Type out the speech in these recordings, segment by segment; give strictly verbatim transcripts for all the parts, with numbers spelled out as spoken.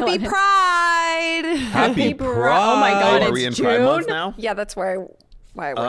Happy Pride! Happy Pride! Oh my God, Are it's we in June? Pride Month now? Yeah, that's why I, why I wore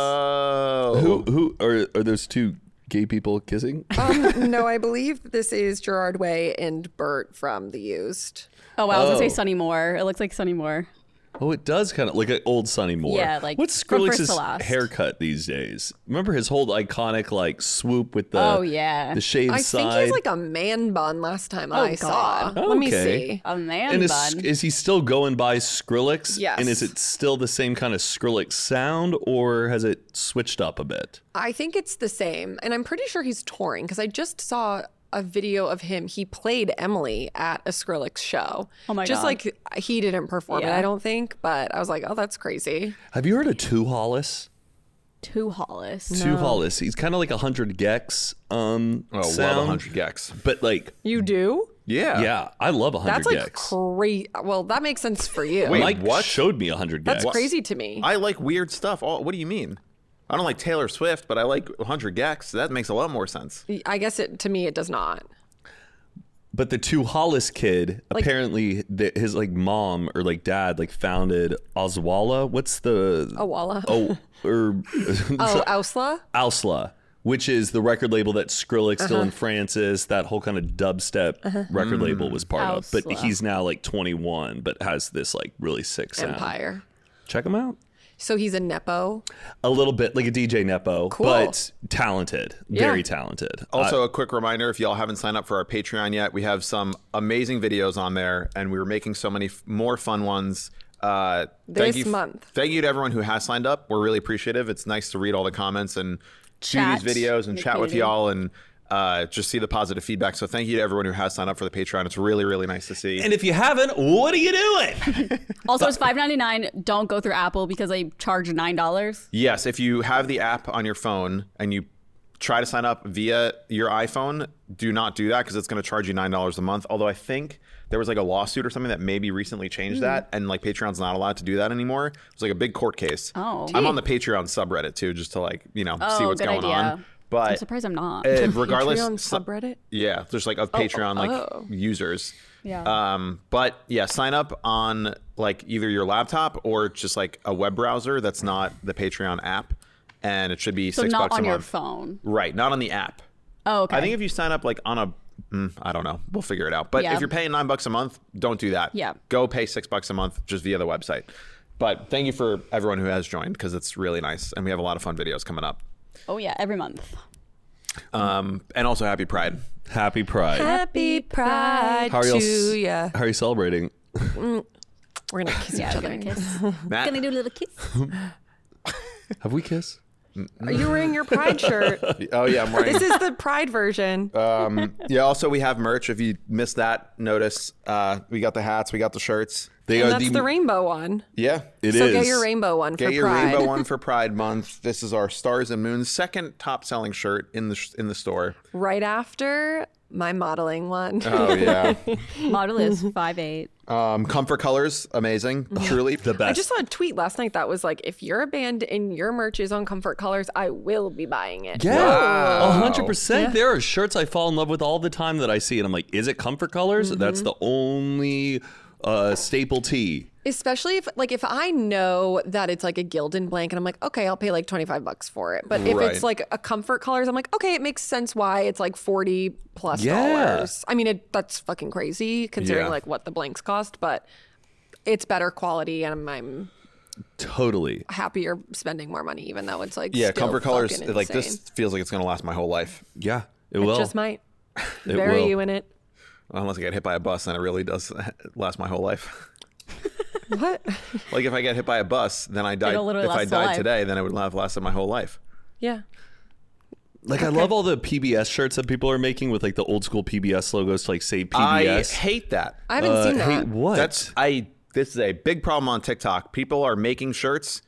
Oh. Who who are are those two gay people kissing? this. Um, no, I believe this is Gerard Way and Bert from The Used. Oh, wow, I was going Oh. to say Sonny Moore. It looks like Sonny Moore. Oh, it does kind of like an old Sonny Moore. Yeah, like, what's from first Skrillex's to last. haircut these days? Remember his whole iconic like swoop with the Oh, yeah. the shaved I side. think he has like a man bun last time I saw. God. Let me Okay. see. A man and is, bun. is he still going by Skrillex? Yes. And is it still the same kind of Skrillex sound, or has it switched up a bit? I think it's the same. And I'm pretty sure he's touring because I just saw a video of him. He played Emily at a Skrillex show. Oh my just God. like he didn't perform it, Yeah. I don't think. But I was like, oh, that's crazy. Have you heard of Two Hollis? Two Hollis. Two Hollis. He's kind of like a hundred Gex um Oh, sound, love one hundred Gex. but like You do? Yeah. yeah, I love a hundred That's like Gex. crazy. Well, that makes sense for you. Wait, Mike what? showed me a hundred Gex. That's crazy to me. I like weird stuff. Oh, what do you mean? I don't like Taylor Swift, but I like one hundred Gex. That makes a lot more sense. I guess it to me it does not. But the Two Hollis kid, apparently the, his like mom or like dad like founded Ozwala. What's the Awala. Oh, or Oh, Ausla? Ausla, which is the record label that Skrillex, Uh-huh. Dylan Francis, that whole kind of dubstep record label was part of. But Ausla. he's now like twenty-one, but has this like really sick sound. Empire. Check him out. So he's a Nepo. A little bit like a D J Nepo, Cool. but talented, very Yeah. talented. Also, Uh, a quick reminder, if y'all haven't signed up for our Patreon yet, we have some amazing videos on there, and we were making so many f- more fun ones. Uh, thank This you f- month. Thank you to everyone who has signed up. We're really appreciative. It's nice to read all the comments and Chat do these videos and in the chat with community. y'all and uh, just see the positive feedback. So thank you to everyone who has signed up for the Patreon. It's really, really nice to see. and if you haven't, what are you doing? Also, it's five ninety-nine. Don't go through Apple because they charge nine dollars. Yes, if you have the app on your phone and you try to sign up via your iPhone, do not do that because it's going to charge you nine dollars a month. Although I think there was like a lawsuit or something that maybe recently changed that, and like Patreon's not allowed to do that anymore. It was like a big court case. Oh. I'm on the Patreon subreddit too, just to like, you know, see Oh, what's good going idea. on. But I'm surprised I'm not. uh, regardless, Patreon so- subreddit? yeah, there's like of Patreon like oh. users. Yeah. Um, but yeah, sign up on like either your laptop or just like a web browser that's not the Patreon app, and it should be so six not bucks on a your month. phone. Right, not on the app. Oh, okay. I think if you sign up like on a, mm, I don't know, we'll figure it out. But Yeah. if you're paying nine bucks a month, don't do that. Yeah. Go pay six bucks a month just via the website. But thank you for everyone who has joined because it's really nice, and we have a lot of fun videos coming up. Oh yeah, every month. Um, and also happy Pride. Happy Pride. Happy Pride How are y'all, to s- ya. how are you celebrating? We're gonna kiss Yeah, each we're other. gonna kiss. Matt, Gonna do a little kiss. Have we kissed? Are you wearing your Pride shirt? oh yeah, I'm wearing. This is the Pride version. um, yeah. Also, we have merch. If you missed that, notice uh, we got the hats, we got the shirts. They and are that's the, rainbow one. Yeah, It so is. get your rainbow one Get for your Pride. rainbow one for Pride Month. This is our Stars and Moons second top selling shirt in the sh- in the store. Right after my modeling one. Oh yeah. Model is five eight. um, Comfort Colors, amazing, truly the best. I just saw a tweet last night that was like, if you're a band and your merch is on Comfort Colors, I will be buying it. Yeah, Wow. a hundred percent. There are shirts I fall in love with all the time that I see, and I'm like, is it Comfort Colors? That's the only uh, staple tee. Especially if like if I know that it's like a Gildan blank and I'm like, okay, I'll pay like twenty-five bucks for it. But if Right. it's like a Comfort Colors, I'm like, okay, it makes sense why it's like forty plus Yeah. dollars. I mean, it, that's fucking crazy considering Yeah. like what the blanks cost, but it's better quality and I'm, I'm Totally. happier spending more money even though it's like yeah. still Comfort Colors, fucking like insane. this feels like it's gonna last my whole life. Yeah, it It will. just might. It Bury will. you in it. Unless I get hit by a bus, then it really does last my whole life. What? Like if I get hit by a bus, then I died. It'll literally If I last a died life. today, then it would have lasted my whole life. Yeah. Like I love all the P B S shirts that people are making with like the old school P B S logos to like say P B S. I hate that. I haven't Uh, seen that. hate what? That's I. This is a big problem on TikTok. People are making shirts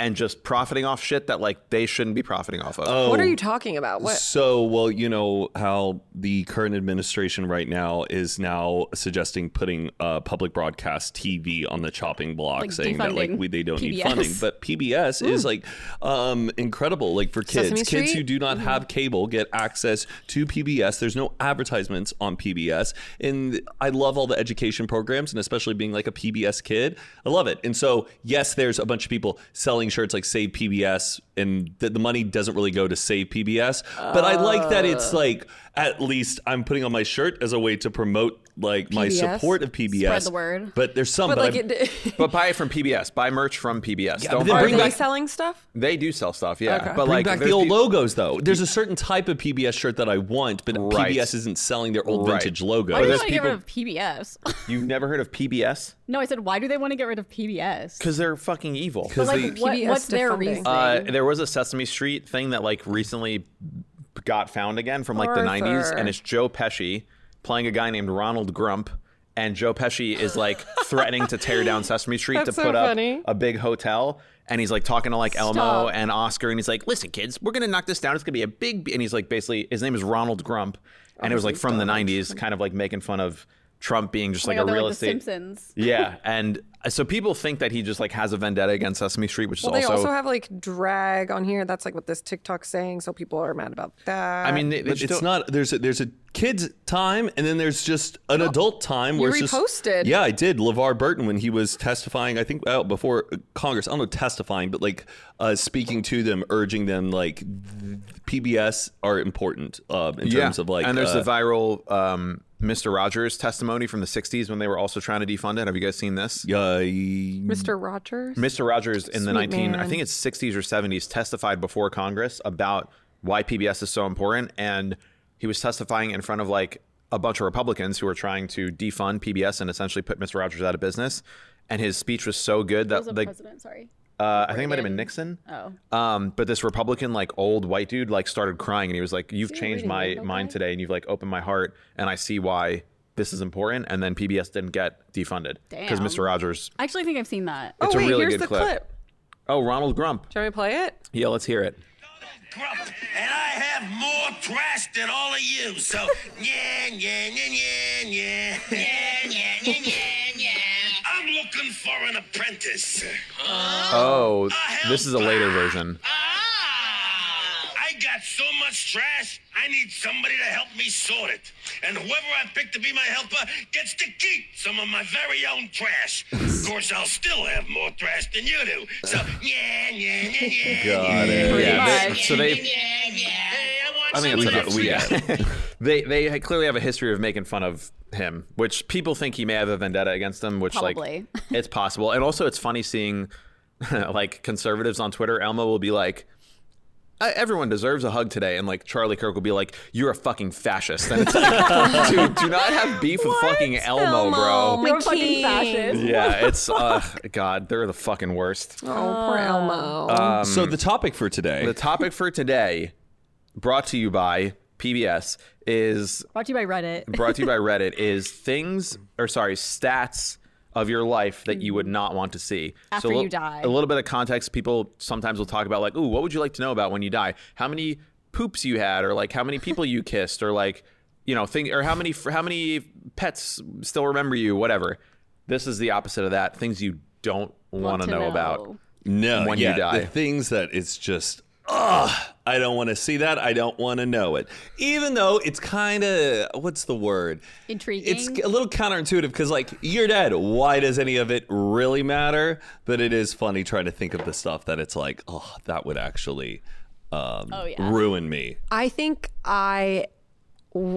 and just profiting off shit that like they shouldn't be profiting off of. Oh, What are you talking about? What? So, well, you know how the current administration right now is now suggesting putting uh, public broadcast T V on the chopping block, Like saying that like defunding we, they don't P B S. need funding. But P B S is like um, incredible, like for kids. Sesame Kids Street? who do not have cable get access to P B S. There's no advertisements on P B S, and I love all the education programs, and especially being like a P B S kid, I love it. And so, yes, there's a bunch of people selling shirts like Save P B S, and the, the money doesn't really go to Save P B S. But I like that it's like, at least I'm putting on my shirt as a way to promote like my P B S? support of P B S. Spread the word. But there's some, But but, like, I'm- it, But buy it from P B S. Buy merch from P B S. Yeah, Don't but then buy are bring they back- selling stuff? They do sell stuff, yeah. Okay. But bring like back there's the old pe- logos though. There's a certain type of P B S shirt that I want, but Right. P B S isn't selling their old Right. vintage logo. Why do they there's want to get rid people- of P B S? You've never heard of P B S? No, I said, why do they want to get rid of P B S? Because they're fucking evil. But like, they- what, P B S what's their defunding. reason? Uh, there was a Sesame Street thing that like recently got found again from like the nineties, Arthur. and it's Joe Pesci playing a guy named Ronald Grump, and Joe Pesci is like threatening to tear down Sesame Street to That's so put up funny. a big hotel. And he's like talking to like Elmo Stop. and Oscar, and he's like, "Listen, kids, we're gonna knock this down. It's gonna be a big." And he's like, basically, his name is Ronald Grump, and it was like from the nineties, kind of like making fun of Trump being just Oh my like God, a they're real like the estate. Simpsons. Yeah, and so people think that he just like has a vendetta against Sesame Street, which is Well, they also. also have like drag on here. That's like what this TikTok's saying. So people are mad about that. I mean, they, they But just it's don't- not. There's a, there's a kid's time, and then there's just an adult time. you where it's just- reposted. yeah, I did. LeVar Burton when he was testifying. I think uh, before Congress. I don't know testifying, but like uh, speaking to them, urging them like th- P B S are important uh, in terms of like. and there's uh, the viral um, Mister Rogers testimony from the sixties when they were also trying to defund it. Have you guys seen this? uh, Mister Rogers. Mister Rogers in the Sweet nineteen, I man. think it's sixties or seventies, testified before Congress about why P B S is so important, and he was testifying in front of like a bunch of Republicans who were trying to defund P B S and essentially put Mister Rogers out of business. And his speech was so good Who was that the the president? Sorry. uh, I think it might have been Reagan. Nixon. Oh. Um, but this Republican, like old white dude, like started crying, and he was like, "You've he changed reading my Legal mind Guide? today, and you've like opened my heart, and I see why this is important." And then P B S didn't get defunded because Damn. Mister Rogers. I actually think I've seen that. oh it's a wait, really here's good the clip. clip. Oh, Ronald Grump. Do you want me to play it? Yeah, let's hear it. Grump, and I have more trash than all of you. So, yeah, yeah, yeah, yeah, yeah, yeah, yeah, yeah, yeah, yeah. I'm looking for an apprentice. Oh, this is a later version. Ah! I got so much trash, I need somebody to help me sort it. And whoever I pick to be my helper gets to keep some of my very own trash. Of course, I'll still have more trash than you do. So, yeah, yeah, yeah, yeah. Got it. Pretty Yeah, they- much. so they, Yeah, yeah. Hey, I want I think some it's of enough. that We, free- they they clearly have a history of making fun of him, which people think he may have a vendetta against them, which Probably. like it's possible. And also, it's funny seeing like conservatives on Twitter. Elmo will be like, "I- everyone deserves a hug today," and like Charlie Kirk will be like, "You're a fucking fascist." And it's like, dude, do not have beef with fucking Elmo, Elmo, bro. my You're a fucking king. fascist. Yeah, it's uh, God, they're the fucking worst. Oh, poor Elmo. so the topic for today. The topic for today, brought to you by P B S, is Brought to you by Reddit. brought to you by Reddit, is things, or sorry, stats of your life that you would not want to see. After a you li- die. A little bit of context. People sometimes will talk about like, ooh, what would you like to know about when you die? How many poops you had, or like how many people you kissed, or like, you know, thing, or how many how many pets still remember you, whatever. This is the opposite of that. Things you don't want to know about. No, when you yeah, die. the things that it's just, ugh, I don't want to see that. I don't want to know it. Even though it's kind of, what's the word? Intriguing. It's a little counterintuitive because, like, you're dead. Why does any of it really matter? But it is funny trying to think of the stuff that it's like, oh, that would actually um, Oh, yeah. ruin me. I think I, w-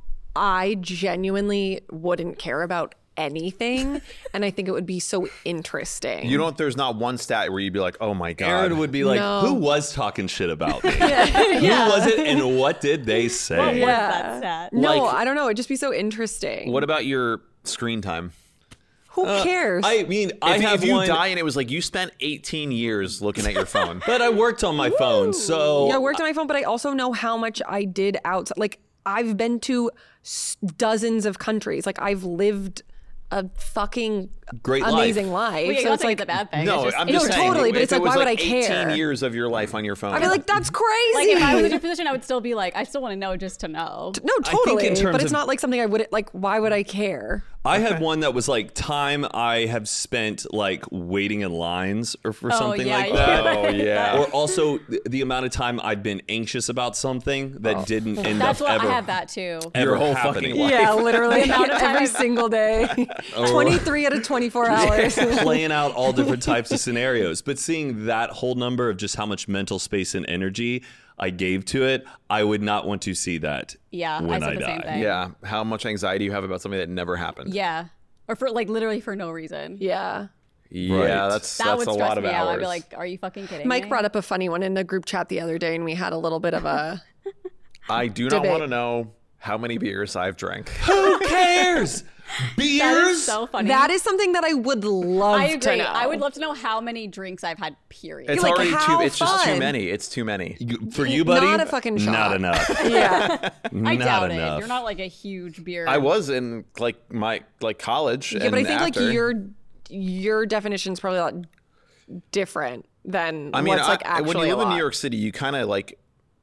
I genuinely wouldn't care about anything, and I think it would be so interesting. You don't. There's not one stat where you'd be like, oh my god. Aaron would be like, No. who was talking shit about me? Who was it and what did they say? What was Yeah. that stat? no, like- I don't know. It'd just be so interesting. What about your screen time? Who cares? I mean, I if, have if you one, die and it was like you spent eighteen years looking at your phone. but I worked on my phone, so yeah, I worked on my phone, but I also know how much I did outside. Like, I've been to s- dozens of countries. Like, I've lived a fucking Great amazing life. life. Wait, so not it's saying like it's a bad thing. No, it's just, I'm No, just saying. totally, but if it's it like, was why would I eighteen care? years of your life on your phone. I'd be like, that's crazy. like if I was in your position, I would still be like, I still want to know just to know. no, I think totally. in terms But it's of- not like something I would like. Why would I care? I had one that was like time I have spent like waiting in lines or for Oh, something yeah, like yeah. that. Oh, yeah. Or also th- the amount of time I've been anxious about something that didn't end That's up what ever I have that too. ever Your whole happening. fucking life. Yeah, literally amount of time every I've- single day. twenty-three out of twenty-four hours. Playing out all different types of scenarios, but seeing that whole number of just how much mental space and energy I gave to it, I would not want to see that. Yeah, I when said I the die. same thing. Yeah, how much anxiety you have about something that never happened. Yeah. Or for like literally for no reason. Yeah. Yeah, Right. that's That that's would a stress lot of me out. hours. I'd be like, are you fucking kidding Mike me? brought up a funny one in the group chat the other day, and we had a little bit of a. I do not Debate. want to know how many beers I've drank. Who cares? Beers? That is so funny. That is something that I would love I to agree. know. I would love to know how many drinks I've had, period. It's like, already how too. It's just too fun. many. It's too many. You- For you, buddy? Not a fucking shot. Not enough. Yeah. I not doubt enough. it. You're not like a huge beer. I was in like my like college. Yeah, and but I think after. like your your definition's probably a lot different than I mean, what's like I- actually when you a live in lot. New York City, you kind of like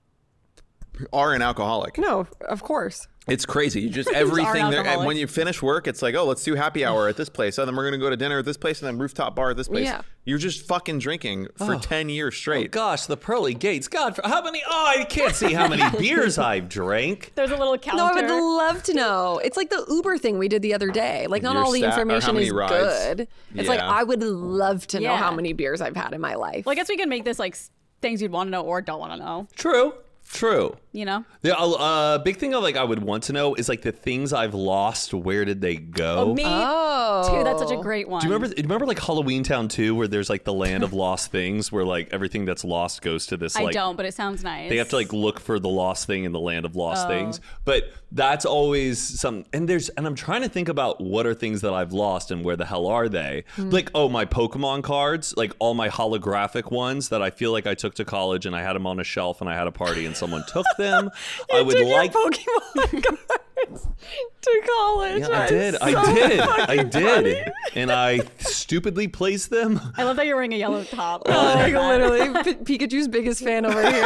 are an alcoholic. No, of course. It's crazy. You just are everything there. And alcoholics. when you finish work, it's like, oh, let's do happy hour at this place. And then we're gonna go to dinner at this place, and then rooftop bar at this place. Yeah. You're just fucking drinking for ten years straight. Gosh, the pearly gates. God, for how many? Oh, I can't see how many beers I've drank. There's a little counter. No, I would love to know. It's like the Uber thing we did the other day. Like, not Your all the stat- or how information many is rides. good. It's like Yeah. I would love to know Yeah. how many beers I've had in my life. Well, I guess we can make this like s- things you'd want to know or don't want to know. True. True. You know? The uh, big thing of like I would want to know is like the things I've lost. Where did they go? Oh, me Oh. too. That's such a great one. Do you remember? Do you remember like Halloween Town two, where there's like the land of lost things, where like everything that's lost goes to this I like don't, but it sounds nice. they have to like look for the lost thing in the land of lost Oh. things. But that's always some. And there's and I'm trying to think about what are things that I've lost and where the hell are they? Hmm. Like oh my Pokemon cards, like all my holographic ones that I feel like I took to college and I had them on a shelf and I had a party and someone took them. I would Took your like. Pokemon cards to college. Yeah, I did. That's I so did. I fucking did. funny. And I stupidly placed them. I love that you're wearing a yellow top. Oh, like literally, P- Pikachu's biggest fan over here.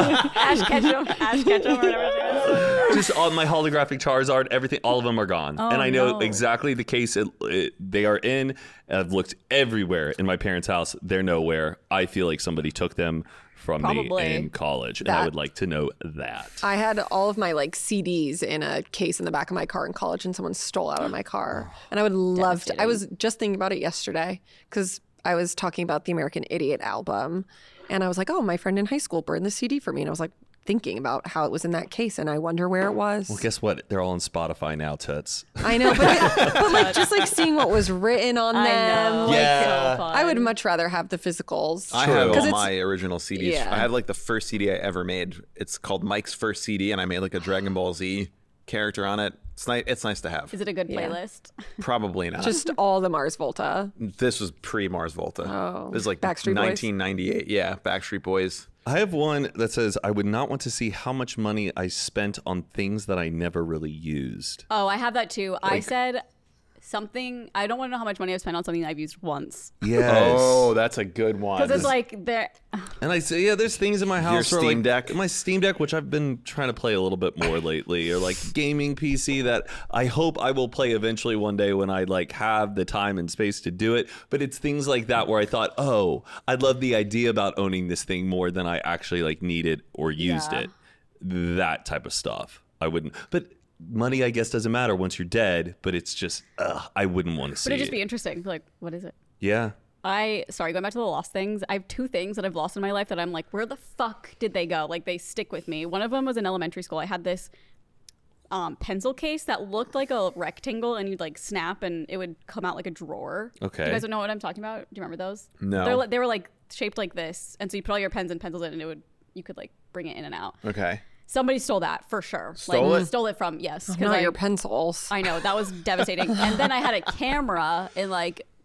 Ash Ketchum. Ash Ketchum or whatever it is. Just all my holographic Charizard, everything, all of them are gone. Oh, and I know no. exactly the case it, it, they are in. I've looked everywhere in my parents' house. They're nowhere. I feel like somebody took them from Probably. me in college, and I That- would like to know that. I had all of my like C Ds in a case in the back of my car in college, and someone stole out of my car. And I would love to. I was just thinking about it yesterday because I was talking about the American Idiot album, and I was like, "Oh, my friend in high school burned the C D for me," and I was like thinking about how it was in that case, and I wonder where it was. Well, guess what? They're all on Spotify now, Toots. I know, but, it, but like just like seeing what was written on I them. know. Like, Yeah. So fun. I would much rather have the physicals. I True. have 'Cause all it's- my original C Ds. Yeah. I have like the first C D I ever made. It's called Mike's First C D, and I made like a Dragon Ball Z character on it. It's nice. It's nice to have. Is it a good Yeah. playlist? Probably not. Just all the Mars Volta. this was pre Mars Volta. Oh. This is like Backstreet Boys? nineteen ninety-eight. Yeah, Backstreet Boys. I have one that says, I would not want to see how much money I spent on things that I never really used. Oh, I have that too. I said something. I don't want to know how much money I've spent on something I've used once. Yes. Oh, that's a good one. Because it's like there. And I say, yeah, there's things in my house. Your where, Steam like, Deck? My Steam Deck, which I've been trying to play a little bit more lately, or like gaming P C that I hope I will play eventually one day when I like have the time and space to do it. But it's things like that where I thought, oh, I'd love the idea about owning this thing more than I actually like needed or used Yeah. it. That type of stuff. I wouldn't. But money, I guess, doesn't matter once you're dead. But it's just, ugh, I wouldn't want to see But it'd just it. be interesting. Like, what is it? Yeah. I sorry, going back to the lost things. I have two things that I've lost in my life that I'm like, where the fuck did they go? Like they stick with me. One of them was in elementary school. I had this um, pencil case that looked like a rectangle, and you'd like snap, and it would come out like a drawer. Okay. You guys don't know what I'm talking about? Do you remember those? No. They're, li- they were like shaped like this, and so you put all your pens and pencils in, and it would you could like bring it in and out. okay. Somebody stole that for sure. Stole like, it? Stole it from yes. 'cause Not I, your pencils. I know that was devastating. And then I had a camera in like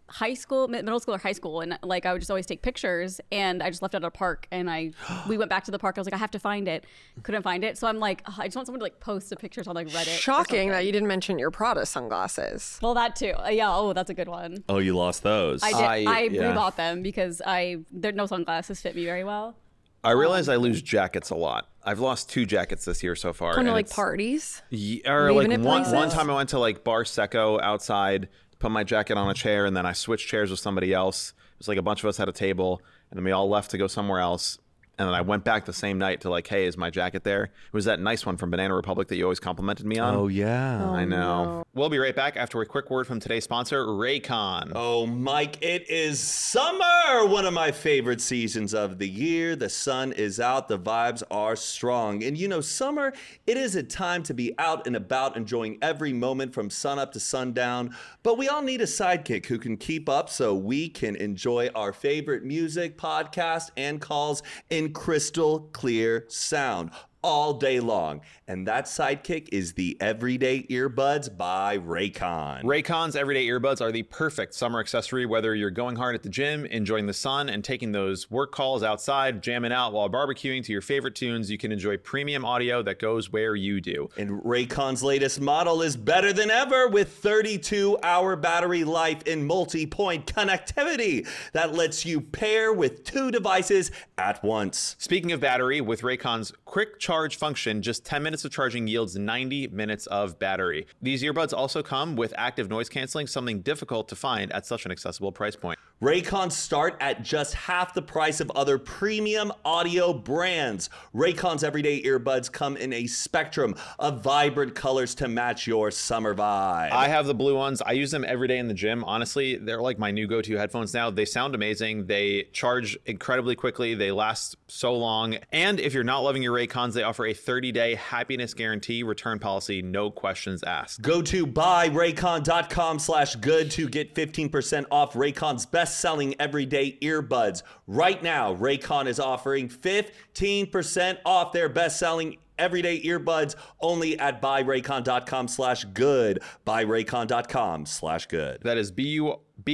high school, mid- middle school or high school, and like I would just always take pictures, and I just left it at a park, and I we went back to the park. I was like, I have to find it, couldn't find it, so I'm like, oh, I just want someone to like post the pictures on like Reddit. Shocking that you didn't mention your Prada sunglasses. Well, that too. Uh, yeah. Oh, that's a good one. Oh, you lost those. I did. I- I, yeah. rebought them because I there no sunglasses fit me very well. I realize I lose jackets a lot. I've lost two jackets this year so far. Going to and like it's- parties. Yeah, or Leaving like it one, places? one time I went to like Bar Secco outside, put my jacket on a chair, and then I switched chairs with somebody else. It was like a bunch of us had a table, and then we all left to go somewhere else. And then I went back the same night to like, hey, is my jacket there? It was that nice one from Banana Republic that you always complimented me on. oh yeah. I know. We'll be right back after a quick word from today's sponsor, Raycon. Oh, Mike, it is summer, one of my favorite seasons of the year. The sun is out, the vibes are strong. And you know, summer, it is a time to be out and about, enjoying every moment from sunup to sundown. But we all need a sidekick who can keep up so we can enjoy our favorite music, podcast, and calls in crystal clear sound all day long. And that sidekick is the Everyday Earbuds by Raycon. Raycon's everyday earbuds are the perfect summer accessory, whether you're going hard at the gym, enjoying the sun, and taking those work calls outside, jamming out while barbecuing to your favorite tunes. You can enjoy premium audio that goes where you do. And Raycon's latest model is better than ever with thirty-two hour battery life and multi-point connectivity that lets you pair with two devices at once. Speaking of battery, with Raycon's quick charge function, just ten minutes of charging yields ninety minutes of battery. These earbuds also come with active noise canceling, something difficult to find at such an accessible price point. Raycons start at just half the price of other premium audio brands. Raycon's everyday earbuds come in a spectrum of vibrant colors to match your summer vibe. I have the blue ones. I use them every day in the gym. Honestly, they're like my new go-to headphones now. They sound amazing. They charge incredibly quickly. They last so long. And if you're not loving your Raycons, they offer a thirty day happiness guarantee return policy, no questions asked. Go to buyraycon.com slash good to get fifteen percent off Raycon's best-selling everyday earbuds. Right now, Raycon is offering fifteen percent off their best-selling everyday earbuds only at buyraycon.com slash good. Buyraycon.com slash good. That is B-U-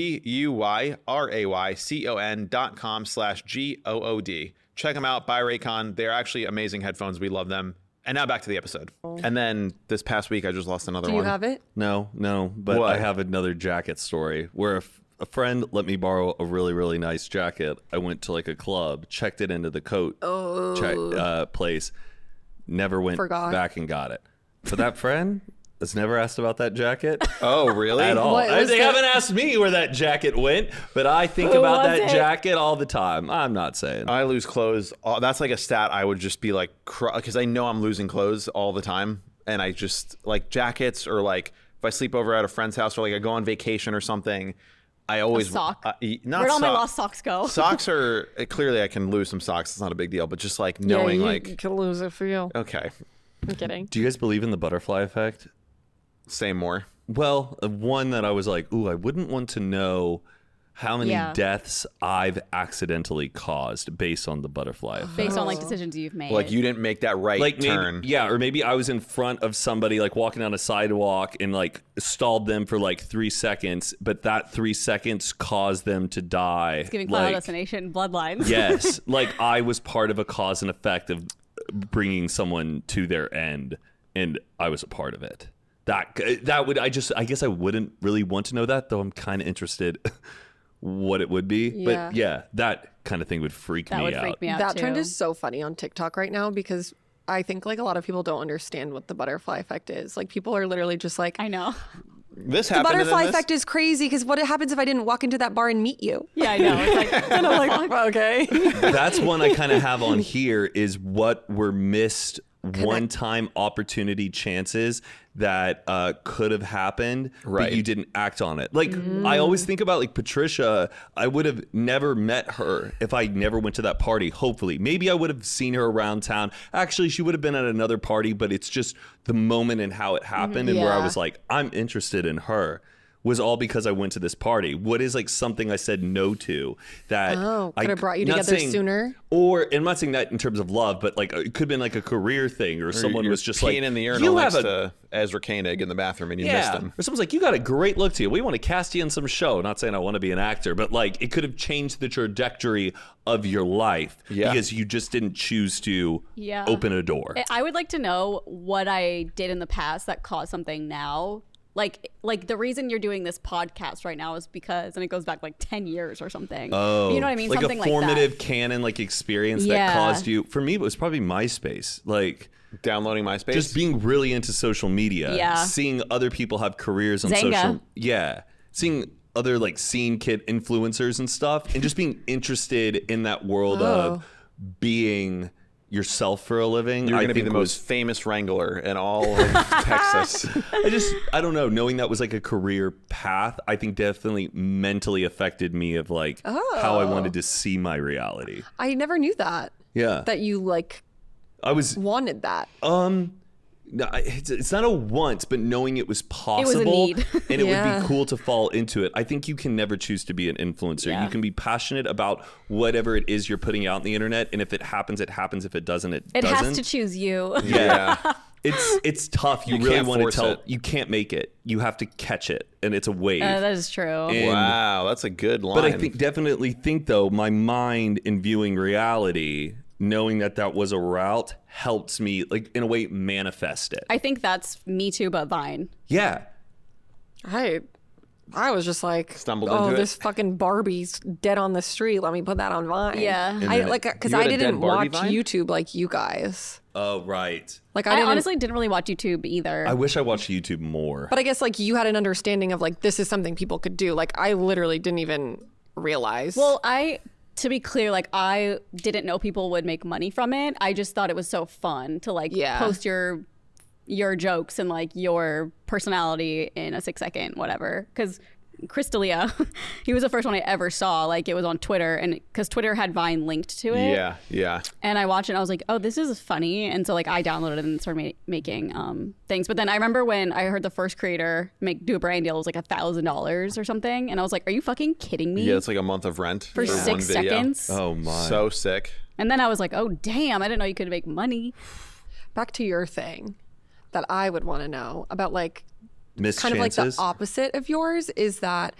B-U-Y-R-A-Y-C-O-N dot com slash G-O-O-D. Check them out, buy Raycon. They're actually amazing headphones. We love them. And now back to the episode. And then this past week, I just lost another Do you one. have it? No, no, but What? I have another jacket story where a, f- a friend let me borrow a really, really nice jacket. I went to like a club, checked it into the coat Oh. check, uh, place, never went Forgot. back and got it. But that friend has never asked about that jacket Oh, really? at all. What I- was they the- haven't asked me where that jacket went, but I think Who about was that it? jacket all the time. I'm not saying. I lose clothes. Oh, that's like a stat I would just be like, because I know I'm losing clothes all the time. And I just, like jackets or like if I sleep over at a friend's house or like I go on vacation or something, I always. sock. Uh, not Where'd all my sock- lost socks go? Socks are, clearly I can lose some socks. It's not a big deal. But just like Yeah, knowing you like, could lose it for you. okay, I'm kidding. Do you guys believe in the butterfly effect? say more. Well, uh, one that I was like, ooh, I wouldn't want to know how many Yeah. deaths I've accidentally caused based on the butterfly effect. Based on like decisions you've made. Like you didn't make that right Like maybe, turn. yeah, or maybe I was in front of somebody like walking down a sidewalk and like stalled them for like three seconds, but that three seconds caused them to die. It's giving Final like, Destination bloodlines. yes, like I was part of a cause and effect of bringing someone to their end, and I was a part of it. That that would I just I guess I wouldn't really want to know that, though I'm kind of interested what it would be. Yeah. But yeah, that kind of thing would freak That me would out. freak me out That too. trend is so funny on TikTok right now because I think like a lot of people don't understand what the butterfly effect is. Like people are literally just like, I know. This the happened. and then butterfly this- effect is crazy because what happens if I didn't walk into that bar and meet you? Yeah, I know. It's like, And I'm like, okay. That's one I kind of have on here is what were missed one-time opportunity chances that uh, could have happened, Right. but you didn't act on it. Like I always think about like Patricia. I would have never met her if I never went to that party. Hopefully, maybe I would have seen her around town. Actually, she would have been at another party, but it's just the moment and how it happened, and where I Yeah. was like, I'm interested in her. was all because I went to this party? What is like something I said no to that Oh, I could have brought you not together saying- sooner? Or, and I'm not saying that in terms of love, but like it could have been like a career thing, or, someone You're was just peeing like, in the you urinal have next a to Ezra Koenig in the bathroom and you missed yeah. him. Or someone's like, you got a great look to you. We want to cast you in some show. Not saying I want to be an actor, but like it could have changed the trajectory of your life Yeah. because you just didn't choose to Yeah. open a door. I- I would like to know what I did in the past that caused something now. Like, like the reason you're doing this podcast right now is because, and it goes back like ten years or something. Oh, you know what I mean? Like Something a formative like that. canon, like experience Yeah. that caused you. For me, it was probably MySpace. Like Downloading MySpace. just being really into social media. Yeah. Seeing other people have careers on Zanga. social. Yeah. Seeing other like scene kid influencers and stuff, and just being interested in that world Oh. of being yourself for a living. You're I going to be think the was- most famous wrangler in all of Texas. I just, I don't know. Knowing that was like a career path, I think definitely mentally affected me of like how I wanted to see my reality. I never knew that. Yeah. That you like I was, wanted that. um, no, I- it's, it's not a want, but knowing it was possible need. and it would Yeah. be cool to fall into it. I think you can never choose to be an influencer. Yeah. You can be passionate about whatever it is you're putting out on the internet. And if it happens, it happens. If it doesn't, it, It doesn't. has to choose you. Yeah. It's it's tough. You, You really can't want to force tell. it. You can't make it. You have to catch it, and it's a wave. Uh, that is true. And- Wow, that's a good line. But I think definitely think though my mind in viewing reality, knowing that that was a route, helps me like in a way manifest it. I think that's me too, but Vine. Yeah. I I was just like, Stumbled oh, into it? this fucking Barbie's dead on the street. Let me put that on Vine. Yeah. And I then it- like because You I had a didn't dead Barbie watch Vine? YouTube like you guys. Oh right. Like I, I, didn't honestly didn't really watch YouTube either. I wish I watched YouTube more. But I guess like you had an understanding of like this is something people could do. Like I literally didn't even realize. Well, I, to be clear, like I didn't know people would make money from it. I just thought it was so fun to like Yeah. post your your jokes and like your personality in a six second whatever. Because Chris D'Elia, he was the first one I ever saw. Like it was on Twitter, and because Twitter had Vine linked to it. yeah, yeah. And I watched it and I was like, oh, this is funny. And so like I downloaded it and started ma- making um, things. But then I remember when I heard the first creator make do a brand deal, it was like a thousand dollars or something. And I was like, are you fucking kidding me? Yeah, it's like a month of rent for one six video. seconds. Oh my. So sick. And then I was like, oh, damn, I didn't know you could make money. back to your thing that I would want to know about like Miss kind chances. of like the opposite of yours is that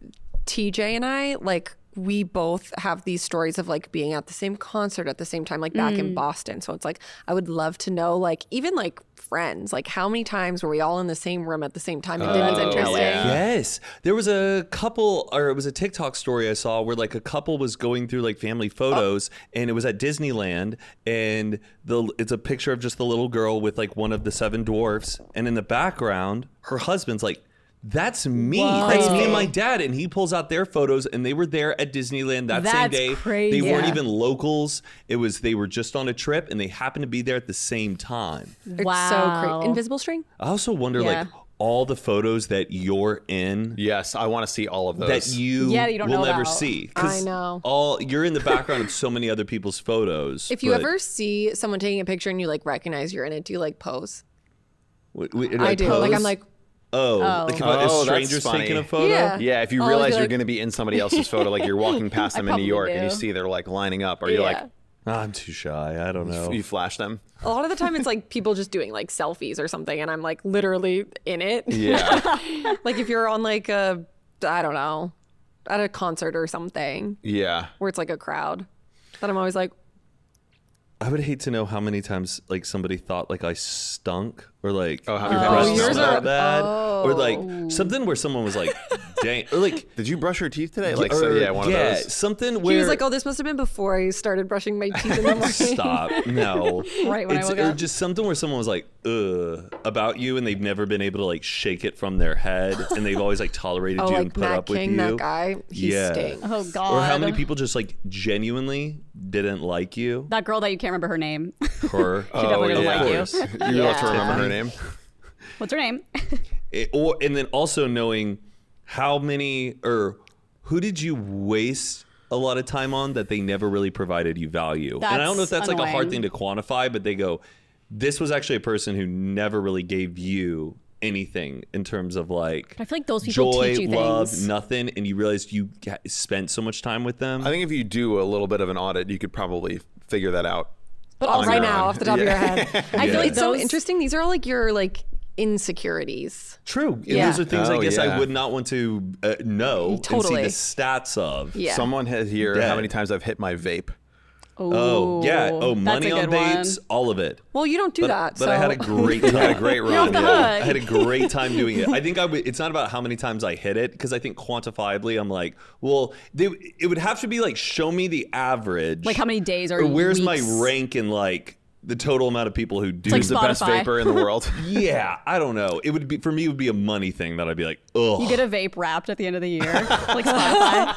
T J and I like we both have these stories of like being at the same concert at the same time, like back Mm. in Boston. So it's like I would love to know, like even like friends, like how many times were we all in the same room at the same time? And didn't That's even interesting. realize? Yes. There was a couple, or it was a TikTok story I saw where like a couple was going through like family photos and it was at Disneyland and the it's a picture of just the little girl with like one of the seven dwarfs. And in the background, her husband's like, that's me. That's me and my dad. And he pulls out their photos and they were there at Disneyland that same That's day. crazy. They weren't Yeah. even locals. It was, they were just on a trip and they happened to be there at the same time. It's so Wow. crazy. Invisible String? I also wonder Yeah. like all the photos that you're in Yes, I want to see all of those. that you, Yeah, you don't will know never about. see. 'Cause I know. All you're in the background of so many other people's photos. If you but- ever see someone taking a picture and you like recognize you're in it, do you like pose? w- w- I like do. Like pose? I'm like, oh, like if, Oh, if that's strangers funny. taking a photo. Yeah. Yeah, if you I'll realize be you're like- going to be in somebody else's photo, like you're walking past them in New probably York and you do. see they're like lining up, or you're yeah. like, Ah, I'm too shy. I don't know. you flash them. A lot of the time it's like people just doing like selfies or something and I'm like literally in it. Yeah, Like if you're on like a, I don't know, at a concert or something yeah. where it's like a crowd, then I'm always like, I would hate to know how many times like somebody thought like I stunk or like Oh, how your your breath breath yours smelled are- bad or like something where someone was like, dang, or like. Did you brush your teeth today? Like, so, or- yeah, one yeah, of those. something where he was like, oh, this must have been before I started brushing my teeth in the morning. Stop. No. Right when I it's, woke or up. just something where someone was like, ugh, about you and they've never been able to like shake it from their head and they've always like tolerated Oh, you and like put Matt up with King, you. that guy, he Yeah. stinks. Oh, God. Or how many people just like genuinely didn't like you? That girl that you can't remember her name. Her. She definitely doesn't yeah. like you. course. You have to remember her name. What's her name? It- or and then also knowing how many or who did you waste a lot of time on that they never really provided you value. And I don't know if that's That's like a hard annoying. thing to quantify, but they go, this was actually a person who never really gave you anything in terms of like I feel like those people joy, teach you love, things. nothing, and you realize you ga- spent so much time with them. I think if you do a little bit of an audit, you could probably figure that out. But on right your now, own. off the top Yeah. of your head, I Yeah. feel like it's so those, interesting. These are all like your like insecurities. True. And Yeah. those are things Oh, I guess yeah. I would not want to uh, know Totally. and see the stats of. Yeah. Someone has here Dead. how many times I've hit my vape. Oh, yeah. Oh, that's money a on good one. vapes, all of it. Well, you don't do But, that. but so. I had a great time. I had a great run. off the yeah. hook. I had a great time doing it. I think I would, it's not about how many times I hit it because I think quantifiably I'm like, well, they, it would have to be like, show me the average. Like how many days or or where's weeks? my rank in like the total amount of people who do like Who's the best Spotify. vapor in the world? yeah, I don't know. It would be for me. It would be a money thing that I'd be like, ugh. You get a vape wrapped at the end of the year, like Spotify.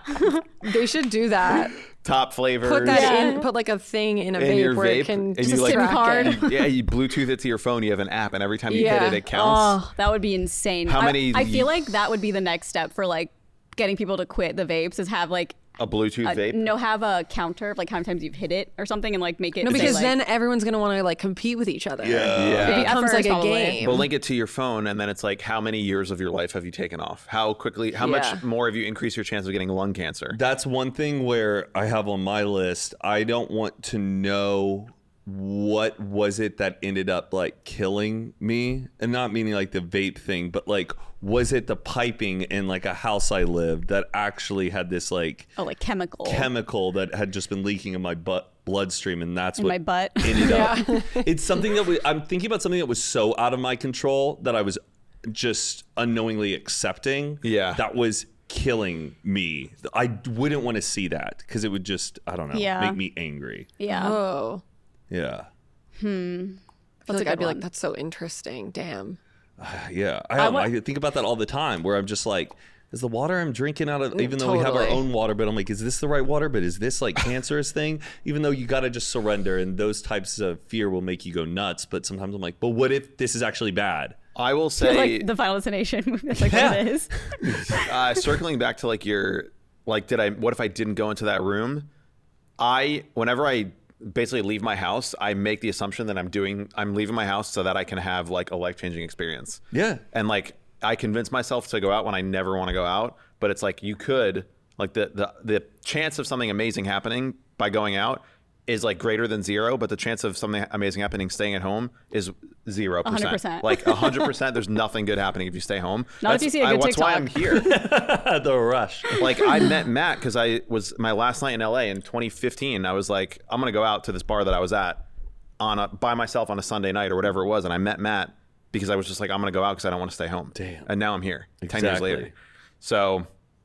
They should do that. Top flavors. Put that Yeah. in. Put like a thing in a In your vape where vape, it can and just you, like- SIM track card. it. yeah, you Bluetooth it to your phone. You have an app, and every time you Yeah. hit it, it counts. Oh, that would be insane. How I- many I, you- feel like that would be the next step for like getting people to quit the vapes is have like A Bluetooth a, vape. no have a counter of like how many times you've hit it or something and like make it No, say, because like, then everyone's gonna want to like compete with each other. Yeah. Yeah. It At becomes first, like a probably. game. But link it to your phone, and then it's like, how many years of your life have you taken off? How quickly? How Yeah. much more have you increased your chance of getting lung cancer? That's one thing where I have on my list. I don't want to know what was it that ended up like killing me, and not meaning like the vape thing, but like was it the piping in like a house I lived that actually had this like oh like chemical chemical that had just been leaking in my butt bloodstream, and that's in what my butt. ended up. It's something that we, I'm thinking about something that was so out of my control that I was just unknowingly accepting. Yeah. that was killing me. I wouldn't want to see that because it would just, I don't know, Yeah. make me angry. Yeah. Oh, Yeah, I feel That's a like good I'd be one. like, that's so interesting. Damn. yeah. I, I, wa- I think about that all the time. Where I'm just like, is the water I'm drinking out of? Even though we have our Totally. own water, but I'm like, is this the right water? But is this like cancerous thing? Even though you got to just surrender, and those types of fear will make you go nuts. But sometimes I'm like, but what if this is actually bad? I will It's say, like the Final Destination. That's like Yeah. what it is. uh, circling back to like your, like, did I? What if I didn't go into that room? I, whenever I basically leave my house, I make the assumption that I'm doing, I'm leaving my house so that I can have like a life changing experience. Yeah. And like I convince myself to go out when I never want to go out, but it's like you could, like the the the chance of something amazing happening by going out is like greater than zero, but the chance of something amazing happening staying at home is zero percent. one hundred percent. Like a hundred percent. There's nothing good happening if you stay home. Not if you see a I- good That's why I'm TikTok. here. the rush. Like I met Matt because I was my last night in L A in twenty fifteen. I was like, I'm gonna go out to this bar that I was at on a by myself on a Sunday night or whatever it was, and I met Matt because I was just like, I'm gonna go out because I don't want to stay home. Damn. And now I'm here, ten years Exactly. later. So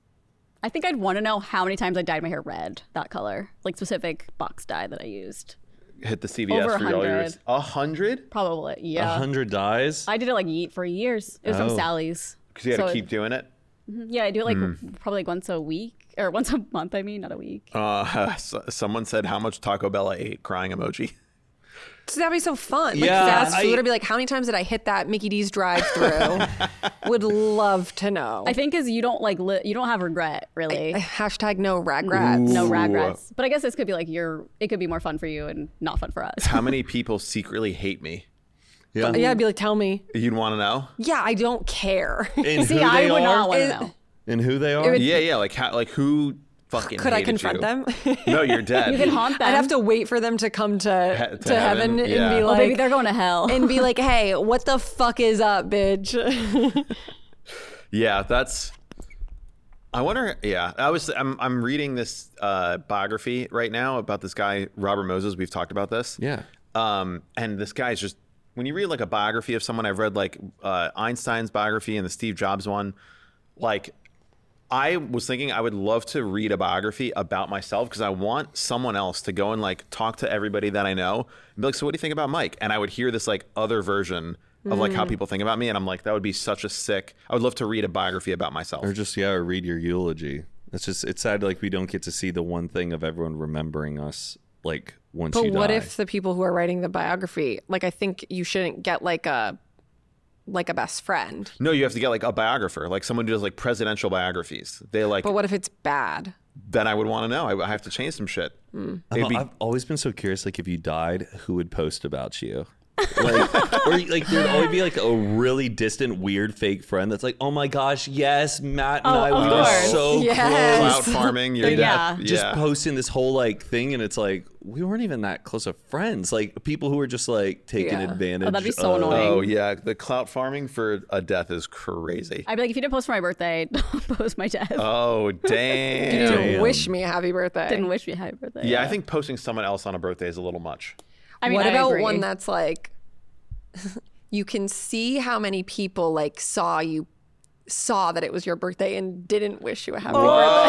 I think I'd want to know how many times I dyed my hair red, that color, like specific box dye that I used. hit the C V S Over a for all hundred. yours. A hundred? Probably, A yeah. hundred dies. I did it like yeet for years. It was Oh. from Sally's. Because you had to So- keep doing it. Yeah, I do it like Hmm. probably like once a week or once a month. I mean, not a week. Uh, s- someone said how much Taco Bell I ate. Crying emoji. So that'd be so fun. Like Yeah, fast food. I- I'd be like, how many times did I hit that Mickey D's drive-through? Would love to know. I think is you don't like li- you don't have regret really. Hashtag no regrets. No Ooh. regrets. But I guess this could be like your. It could be more fun for you and not fun for us. How many people secretly hate me? Yeah. Yeah, I'd be like, tell me. You'd want to know? Yeah, I don't care. And See, who I they would are. not want to It- know. And who they are. would- Yeah, yeah. Like how? Like who? Fucking. Could I hated confront you? them? No, you're dead. You can haunt them. I'd have to wait for them to come to He- to to, heaven, heaven, and yeah. be Oh, Oh, baby, like, they're going to hell. and be like, hey, what the fuck is up, bitch? Yeah, that's. I wonder. Yeah, I was. I'm. I'm reading this uh, biography right now about this guy Robert Moses. We've talked about this. Yeah. Um, and this guy's just when you read like a biography of someone. I've read like uh, Einstein's biography and the Steve Jobs one. Like, I was thinking I would love to read a biography about myself because I want someone else to go and like talk to everybody that I know and be like, so what do you think about Mike? And I would hear this like other version of like how people think about me, and I'm like, that would be such a sick. I would love to read a biography about myself. Or just yeah, or read your eulogy. It's just it's sad like we don't get to see the one thing of everyone remembering us like once But you what die. if the people who are writing the biography, like, I think you shouldn't get like a like a best friend. No, you have to get like a biographer, like someone who does like presidential biographies. They like, But what if it's bad? then I would want to know. I, I have to change some shit. Hmm. It'd I've, be- I've always been so curious, like if you died, who would post about you? Like, or like there'd always be like a really distant, weird, fake friend that's like, oh my gosh, yes, Matt and Oh, I, of we are course. so Yes. close. Cloud farming. Your Yeah. dad. Just yeah. posting this whole like thing, and it's like we weren't even that close of friends. Like people who were just like taking Yeah. advantage. Oh, that'd be so of- annoying. Oh yeah, the clout farming for a death is crazy. I'd be like, if you didn't post for my birthday, don't post my death. Oh You damn. didn't Damn. wish me a happy birthday. Didn't wish me a happy birthday. Yeah, I think posting someone else on a birthday is a little much. I mean, what I about agree. one that's like, you can see how many people like saw you, saw that it was your birthday and didn't wish you a happy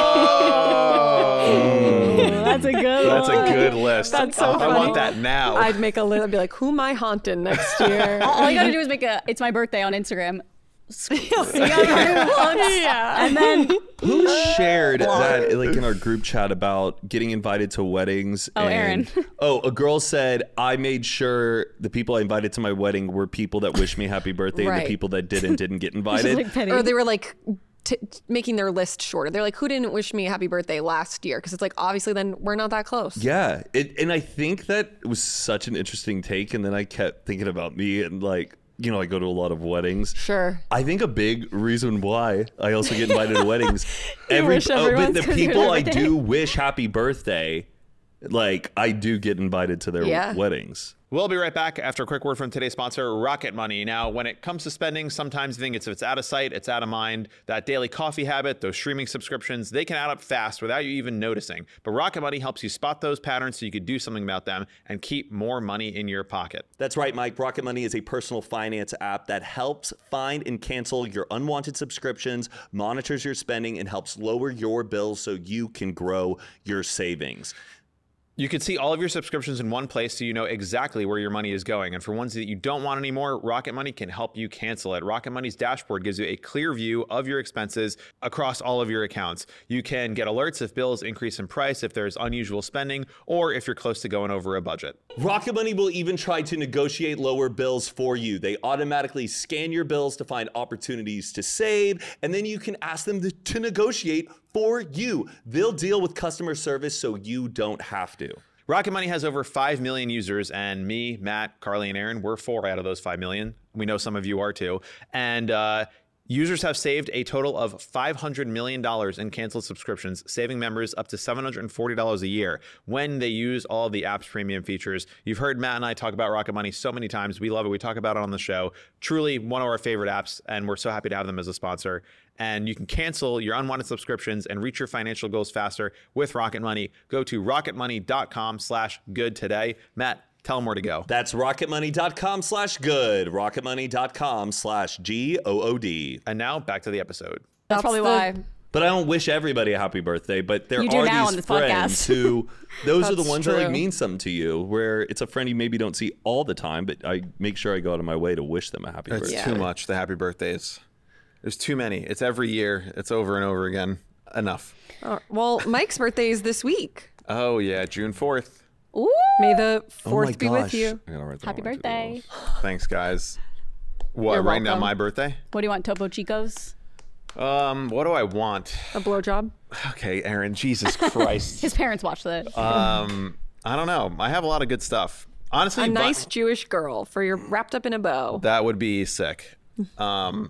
Oh, that's a good That's one. a good list. That's so I funny. want that now. birthday. I'd make a list. I'd be like, who am I haunting next year? All you gotta do is make a "It's my birthday" on Instagram. See everyone once, Yeah. and then Who shared that like in our group chat about getting invited to weddings? Oh, and, Aaron. Oh, a girl said I made sure the people I invited to my wedding were people that wished me happy birthday, and Right. the people that didn't didn't get just invited. like petty. Or they were like t- making their list shorter. They're like, who didn't wish me a happy birthday last year? Because it's like, obviously, then we're not that close. Yeah, it, and I think that was such an interesting take. And then I kept thinking about me and like, you know, I go to a lot of weddings. Sure. I think a big reason why I also get invited to weddings. Every wish oh, but everyone's the 'cause you're people I their birthday. do wish happy birthday, like I do get invited to their Yeah. weddings. We'll be right back after a quick word from today's sponsor, Rocket Money. Now, when it comes to spending, sometimes you think it's if it's out of sight, it's out of mind. That daily coffee habit, those streaming subscriptions, they can add up fast without you even noticing. But Rocket Money helps you spot those patterns so you can do something about them and keep more money in your pocket. That's right, Mike. Rocket Money is a personal finance app that helps find and cancel your unwanted subscriptions, monitors your spending, and helps lower your bills so you can grow your savings. You can see all of your subscriptions in one place so you know exactly where your money is going. And for ones that you don't want anymore, Rocket Money can help you cancel it. Rocket Money's dashboard gives you a clear view of your expenses across all of your accounts. You can get alerts if bills increase in price, if there's unusual spending, or if you're close to going over a budget. Rocket Money will even try to negotiate lower bills for you. They automatically scan your bills to find opportunities to save, and then you can ask them to, to negotiate for you. They'll deal with customer service so you don't have to. Rocket Money has over five million users, and me, Matt, Carly, and Aaron, we're four out of those five million. We know some of you are too. And uh, users have saved a total of five hundred million dollars in canceled subscriptions, saving members up to seven hundred forty dollars a year when they use all of the app's premium features. You've heard Matt and I talk about Rocket Money so many times. We love it. We talk about it on the show. Truly one of our favorite apps, and we're so happy to have them as a sponsor. And you can cancel your unwanted subscriptions and reach your financial goals faster with Rocket Money. Go to rocketmoney.com slash good today. Matt, tell them where to go. That's rocketmoney.com slash good. Rocketmoney.com slash G O O D. And now back to the episode. that's probably the- why. But I don't wish everybody a happy birthday, but there You do are now these on this friends podcast. who, those are the That's ones that like true. mean something to you, where it's a friend you maybe don't see all the time, but I make sure I go out of my way to wish them a happy It's birthday. Yeah. too much, the happy birthdays. There's too many. It's every year. It's over and over again. Enough. Oh, well, Mike's birthday is this week. Oh, yeah, June fourth. Ooh, May the Oh fourth my be gosh. with you. I gotta write that happy one too. birthday. Thanks, guys. What, You're right now, welcome. my birthday? What do you want, Topo Chicos? Um, what do I want? A blowjob. Okay, Aaron, Jesus Christ. His parents watched it. um, I don't know. I have a lot of good stuff. Honestly, A vi- nice Jewish girl for your wrapped up in a bow. that would be sick. Um,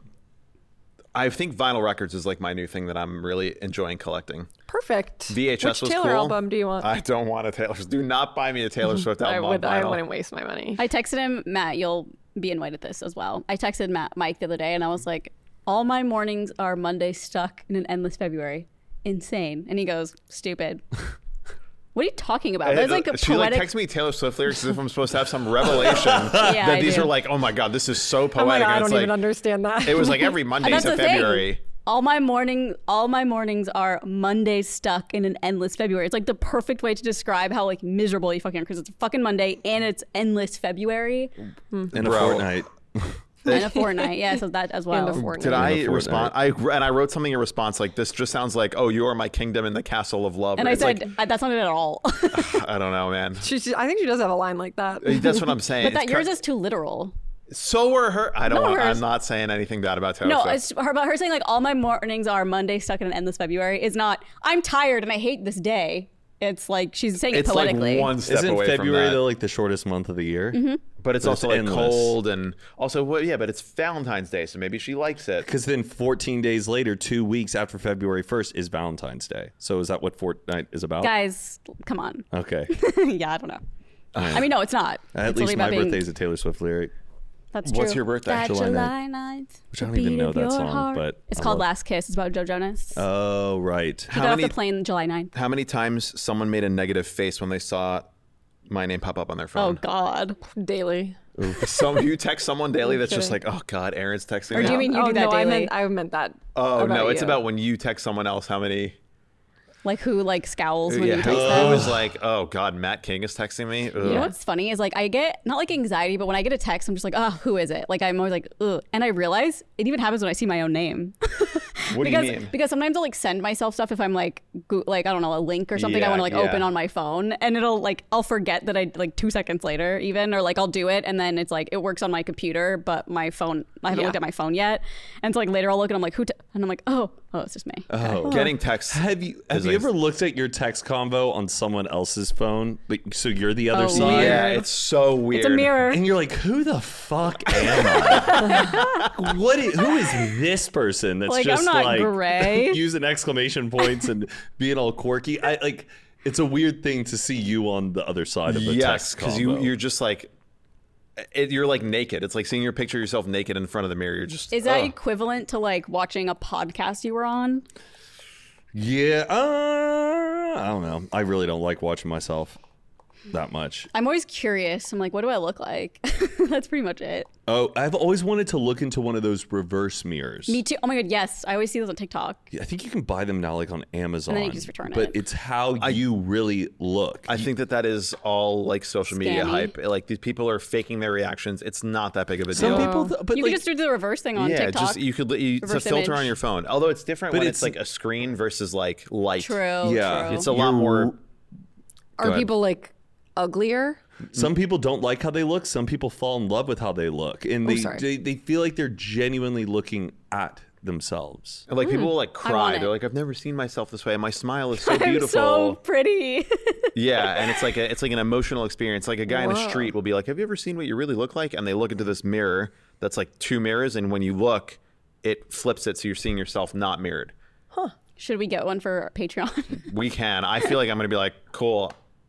I think vinyl records is like my new thing that I'm really enjoying collecting. Perfect. V H S Which was Taylor cool. album do you want? I don't want a Taylor Swift. Do not buy me a Taylor Swift I, album would, on I vinyl. wouldn't waste my money. I texted him, Matt, you'll be invited to this as well. I texted Matt, Mike the other day, and I was like, all my mornings are Monday stuck in an endless February. Insane. And he goes, stupid. What are you talking about? There's like a she like poetic. texts me Taylor Swift lyrics as if I'm supposed to have some revelation Yeah, that I these do. are like, oh my god, this is so poetic. oh my God, And I it's don't like, even understand that. It was like every Monday That's in the February. thing. All my morning, all my mornings are Mondays stuck in an endless February. It's like the perfect way to describe how like miserable you fucking are because it's fucking Monday and it's endless February In a Bro. fortnight. and a fortnight. Yeah, so that as well. And a fortnight. Did I fortnight. respond? I and I wrote something in response like this. Just sounds like, oh, you are my kingdom in the castle of love. And I It's said, like, "Uh, that's not it at all. I don't know, man. She, she, I think she does have a line like that. That's what I'm saying. but that It's yours cra- is too literal. so were her. I don't. No, want, hers- I'm not saying anything bad about Taylor No, Swift. it's her, but her saying like all my mornings are Monday stuck in an endless February is not, I'm tired and I hate this day. It's like she's saying It's it like poetically. one step Isn't away February from though that. like the shortest month of the year? But it's But also it's like endless. cold and also well, yeah. But it's Valentine's Day, so maybe she likes it. Because then fourteen days later, two weeks after February first, is Valentine's Day. So is that what Fortnite is about? Guys, come on. Okay. Yeah, I don't know. I mean, no, it's not. At it's least only my about being- birthday is a Taylor Swift lyric, That's What's true. your birthday? That July July, ninth. ninth. Which I don't even know that song, but it's I called love- Last Kiss. It's about Joe Jonas. Oh, right. he How got many- off the plane July ninth. How many times someone made a negative face when they saw my name pop up on their Oh phone? God. Daily. Some you text someone daily that's just kidding. like, oh God, Aaron's texting Or me. do you mean you oh, do that no, I daily? meant, I meant that. Oh about no, it's you. about when you text someone else. How many? Like who like scowls when Yeah, you who, text who them? was like, oh God, Matt King is texting me. Ugh. You know what's funny is like I get not like anxiety, but when I get a text, I'm just like, oh, who is it? Like I'm always like, ugh. And I realize it even happens when I see my own name. What do because, you mean? Because sometimes I'll like send myself stuff if I'm like go- like I don't know a link or something I Yeah, want to like yeah. open on my phone, and it'll like I'll forget that I like two seconds later even, or like I'll do it and then it's like it works on my computer, but my phone I haven't Yeah. looked at my phone yet, and so like later I'll look and I'm like who? T-? And I'm like oh oh it's just me. Oh. Getting texts. Have you have is you like- ever looked at your text convo on someone else's phone? Like, so you're the other Oh, side, weird. Yeah, it's so weird. It's a mirror. and you're like, who the fuck am I? what? Is, who is this person that's Like, I'm just not like gray. using exclamation points and being all quirky? I like. It's a weird thing to see you on the other side of a Yes, text because convo. you you're just like, it, you're like naked. It's like seeing your picture of yourself naked in front of the mirror. You're just. Is that ugh. equivalent to like watching a podcast you were on? Yeah, uh, I don't know. I really don't like watching myself that much. I'm always curious. I'm like, what do I look like? That's pretty much it. Oh, I've always wanted to look into one of those reverse mirrors. Me too. Oh my god, yes. I always see those on TikTok. I think you can buy them now, like on Amazon. then you just return but it. it's how you really look. I think that that is all like social media Scammy. hype. Like these people are faking their reactions. It's not that big of a Some deal. people, th- but you like, could just do the reverse thing on yeah, TikTok. just you could you, it's a Reverse filter image. on your phone. Although it's different But when it's- it's, like a screen versus like light. True. Yeah, True. It's a lot You're- more. Are ahead. people like uglier? some people don't like how they look. Some people fall in love with how they look, and they sorry. they, they feel like they're genuinely looking at themselves. Like people will like Hmm. I want cry. it. They're like, I've never seen myself this way. My smile is so I'm beautiful. so pretty. Yeah, and it's like a, it's like an emotional experience. Like a guy in the Whoa. street will be like, "Have you ever seen what you really look like?" And they look into this mirror that's like two mirrors, and when you look, it flips it so you're seeing yourself not mirrored. Should we get one for Patreon? We can. I feel like I'm gonna be like, cool.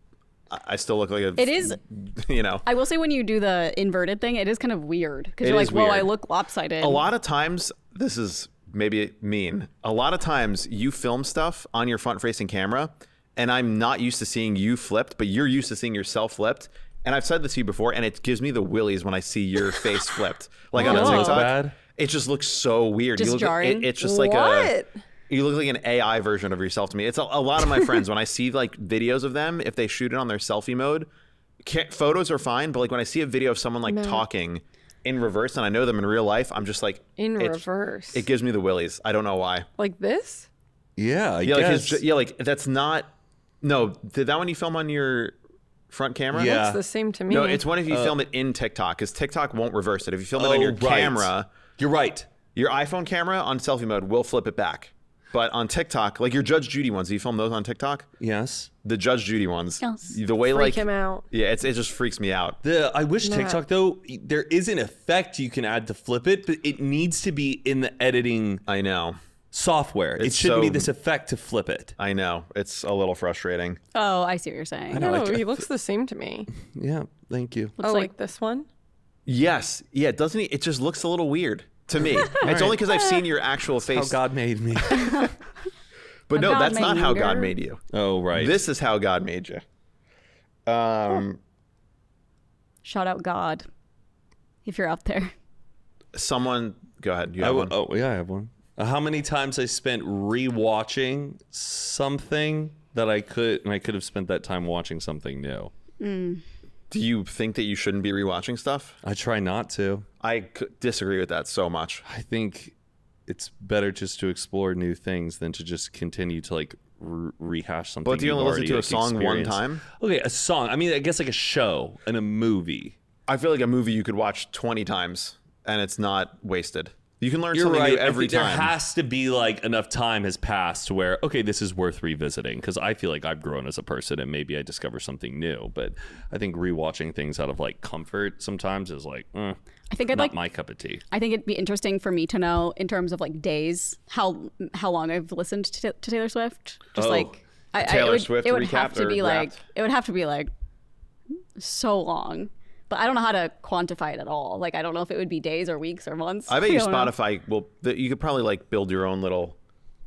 I I still look like a. It is- You know. I will say when you do the inverted thing, it is kind of weird because It you're is like, whoa, I weird. look lopsided. A lot of times, this is maybe mean. A lot of times, you film stuff on your front-facing camera, and I'm not used to seeing you flipped, but you're used to seeing yourself flipped. And I've said this to you before, and it gives me the willies when I see your face flipped, like on a Oh. TikTok. Bad? It just looks so weird. Just you look, jarring? It, it's just like a. What? You look like an A I version of yourself to me. It's a, a lot of my friends when I see like videos of them, if they shoot it on their selfie mode, can't, photos are fine, but like when I see a video of someone like talking in reverse and I know them in real life, I'm just like In it- reverse. It gives me the willies. I don't know why. Like this? Yeah, I Yeah, like guess. his, yeah, like that's not. No, did that one you film on your front camera? Yeah. It's the same to me. No, it's one if you film it in TikTok because TikTok won't reverse it. If you film it on Oh, your right. camera, You're right. your iPhone camera on selfie mode will flip it back. But on TikTok, like your Judge Judy ones, do you film those on TikTok? Yes. The Judge Judy ones. Yes. The way Freak like him out. Yeah, it's it just freaks me out. The I wish Nah. TikTok though there is an effect you can add to flip it, but it needs to be in the editing I know. software. It It's shouldn't be so- this effect to flip it. I know. It's a little frustrating. Oh, I see what you're saying. know, No, I- he looks the same to me. Yeah, thank you. oh, like- like this one? Yes. Yeah, doesn't he? It just looks a little weird to me. It's only because I've seen your actual How face. God made me. but no, God that's not made how you. God made you. Oh right. This is how God made you. Um, Shout out God if you're out there. someone go ahead. You I have w- one. oh yeah, I have one. Uh, how many times I spent rewatching something that I could, and I could have spent that time watching something new. Do you think that you shouldn't be rewatching stuff? I try not to. I c- disagree with that so much. I think it's better just to explore new things than to just continue to like re- rehash something. But do you you've only listen already, to a like, song one experienced. time? Okay, a song. I mean, I guess like a show and a movie. I feel like a movie you could watch twenty times and it's not wasted. You can learn You're something right. new every I think time. There has to be like enough time has passed where, okay, this is worth revisiting because I feel like I've grown as a person and maybe I discover something new. But I think rewatching things out of like comfort sometimes is like, eh, I think I'd not like. my cup of tea. I think it'd be interesting for me to know in terms of like days how how long I've listened to, to Taylor Swift. Just Oh. like I, I, Taylor it would, Swift it would recap have to or be like Wrapped? it would have to be like so long. But I don't know how to quantify it at all. Like I don't know if it would be days or weeks or months. I bet you don't know. Spotify will. that You could probably like build your own little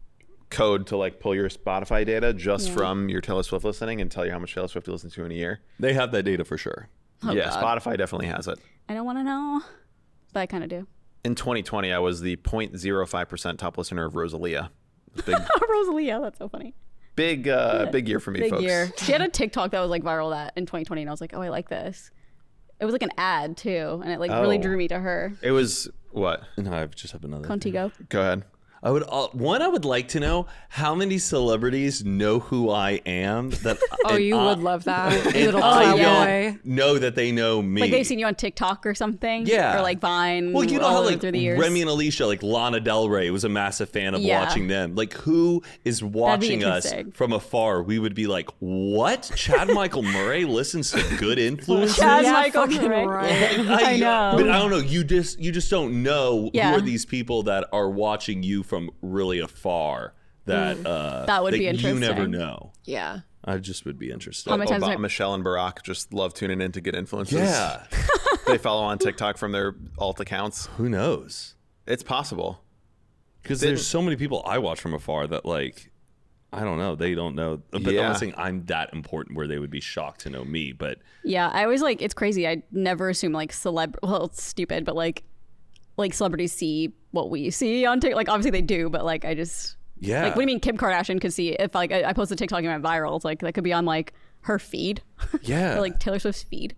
code to like pull your Spotify data just from your Taylor Swift listening and tell you how much Taylor Swift you listen to in a year. They have that data for sure. yeah, Oh, God. Spotify definitely has it. I don't want to know, but I kind of do. In twenty twenty, I was the zero point zero five percent top listener of Rosalia. Big, Rosalia, that's so funny. big, uh, big year for me, Big folks. year. She had a TikTok that was like viral that in twenty twenty, and I was like, oh, I like this. It was like an ad too, and it like really Oh. drew me to her. It was what? No, I just have another. thing. Contigo. Go ahead. I would uh, one. I would like to know how many celebrities know who I am. That Oh, and you I- would love that. and Little I cowboy. don't know that they know me. Like they've seen you on TikTok or something. Yeah. Or like Vine. Well, you know all how the way like through the years. Remy and Alicia, like Lana Del Rey was a massive fan of Yeah. watching them. Like who is watching us interesting. from afar? We would be like, what? Chad Michael Murray listens to good influences. Chad Yeah, Michael fucking Murray. right. I know. But I don't know. You just you just don't know Yeah. who are these people that are watching you from really afar. That uh, That would be You never interesting. know. Yeah. I just would be interested. How many times Obama, have- Michelle and Barack just love tuning in to get influences. Yeah. They follow on TikTok from their alt accounts. Who knows? It's possible. Because there's so many people I watch from afar that like. I don't know. They don't know. But I'm Yeah. not saying I'm that important where they would be shocked to know me. But Yeah, I always like it's crazy. I never assume like celeb. Well, it's stupid, but like like celebrities see what we see on TikTok. Like obviously they do, but like I just yeah. like what do you mean Kim Kardashian could see if like I, I post a TikTok and it went viral? It's like that could be on like her feed Yeah. or like Taylor Swift's feed.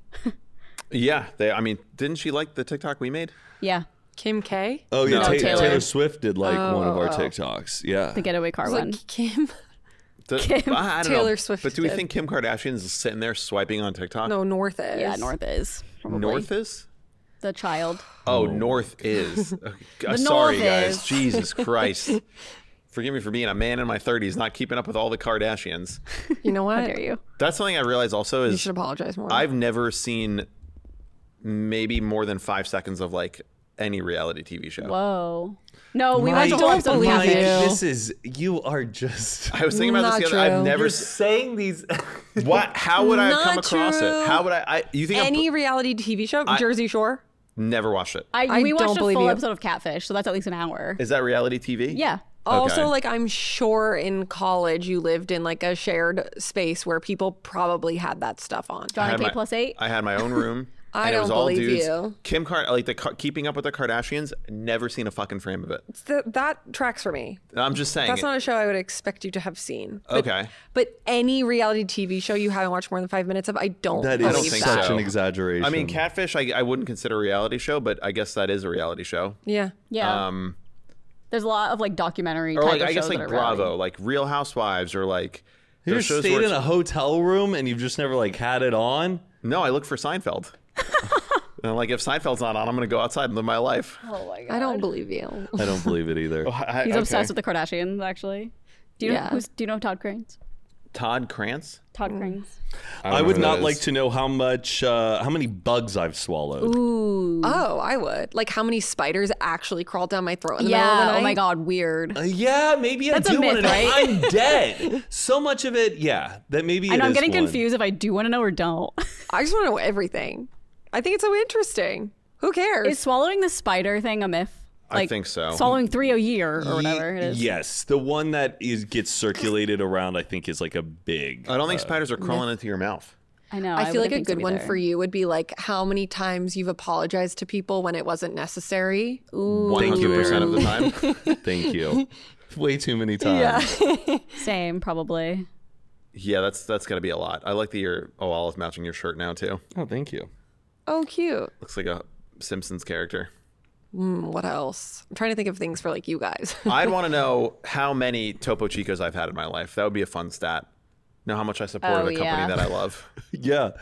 Yeah. They. I mean, didn't she like the TikTok we made? Yeah, Kim K. Oh yeah, No, Ta- Taylor. Taylor. Swift did like one of our oh. TikToks. Yeah. the getaway car It's one. like Kim. The- Kim. I don't Taylor know. Swift But do we did. think Kim Kardashian's sitting there swiping on TikTok? No, North is. Yeah, North is probably. North is. the child. Oh, North is. Okay, uh, The sorry, North guys. is. Jesus Christ. Forgive me for being a man in my thirties, not keeping up with all the Kardashians. You know How what? dare you? That's something I realized also You is should apologize more. I've never seen maybe more than five seconds of like any reality T V show. Whoa. No, we Mike, watched a whole episode of believe Mike, you. Catfish. this is you are just. I was thinking about Not this the other. I've true. never. You're s- saying these. What? How would I have come Not across true. it? How would I? I you think Any I've reality T V show? Jersey Shore? never watched it? I, I we watched don't a believe full you. episode of Catfish, so that's at least an hour. Is that reality T V? Yeah. Also, Okay. like, I'm sure in college you lived in like a shared space where people probably had that stuff on. I Johnny had K my- plus eight. I had my own room. I and it was don't all believe dudes. you. Kim Card, like the Ka- Keeping Up with the Kardashians. Never seen a fucking frame of it. Th- that tracks for me. I'm just saying. That's not a show I would expect you to have seen. But, Okay. But any reality T V show you haven't watched more than five minutes of, I don't That believe is don't think that. such so. an exaggeration. I mean, Catfish. I, I wouldn't consider a reality show, but I guess that is a reality show. Yeah. Yeah. Um, There's a lot of like documentary or type like of I guess shows like that are Bravo, reality. like Real Housewives, or like you those just shows stayed where in it's- a hotel room and you've just never like had it on. No, I look for Seinfeld. And like if Seinfeld's not on, I'm gonna go outside and live my life. Oh my god. I don't believe you. I don't believe it either. I- He's okay. obsessed with the Kardashians, actually. Do you know Yeah. who's, do you know Todd Cranes? Todd Krantz. Todd Cranes. don't I know would who that not is. like to know how much, uh, how many bugs I've swallowed. Ooh. Oh, I would. Like how many spiders actually crawled down my throat in the middle of the Yeah. night? Oh my god, weird. Uh, yeah, maybe That's I a do want to myth, know. right? I'm dead. So much of it, yeah. That maybe I it know I'm is getting one. confused if I do want to know or don't. I just want to know everything. I think it's so interesting. Who cares? Is swallowing the spider thing a myth? I think so. Swallowing three a year or whatever it is. Yes, the one that is gets circulated around, I think, is like a big. I don't think spiders are crawling into your mouth. I know. I feel like wouldn't a think so good one either. for you would be like how many times you've apologized to people when it wasn't necessary. One Thank you, hundred percent of the Aaron. time. Thank you. Way too many times. Same, probably. Yeah, that's that's got to be a lot. I like that your oh, Olive matching your shirt now too. Oh, thank you. Oh, cute. Looks like a Simpsons character. Mm, what else? I'm trying to think of things for like you guys. I'd want to know how many Topo Chicos I've had in my life. That would be a fun stat. Know how much I support Oh, a company yeah. that I love. Yeah.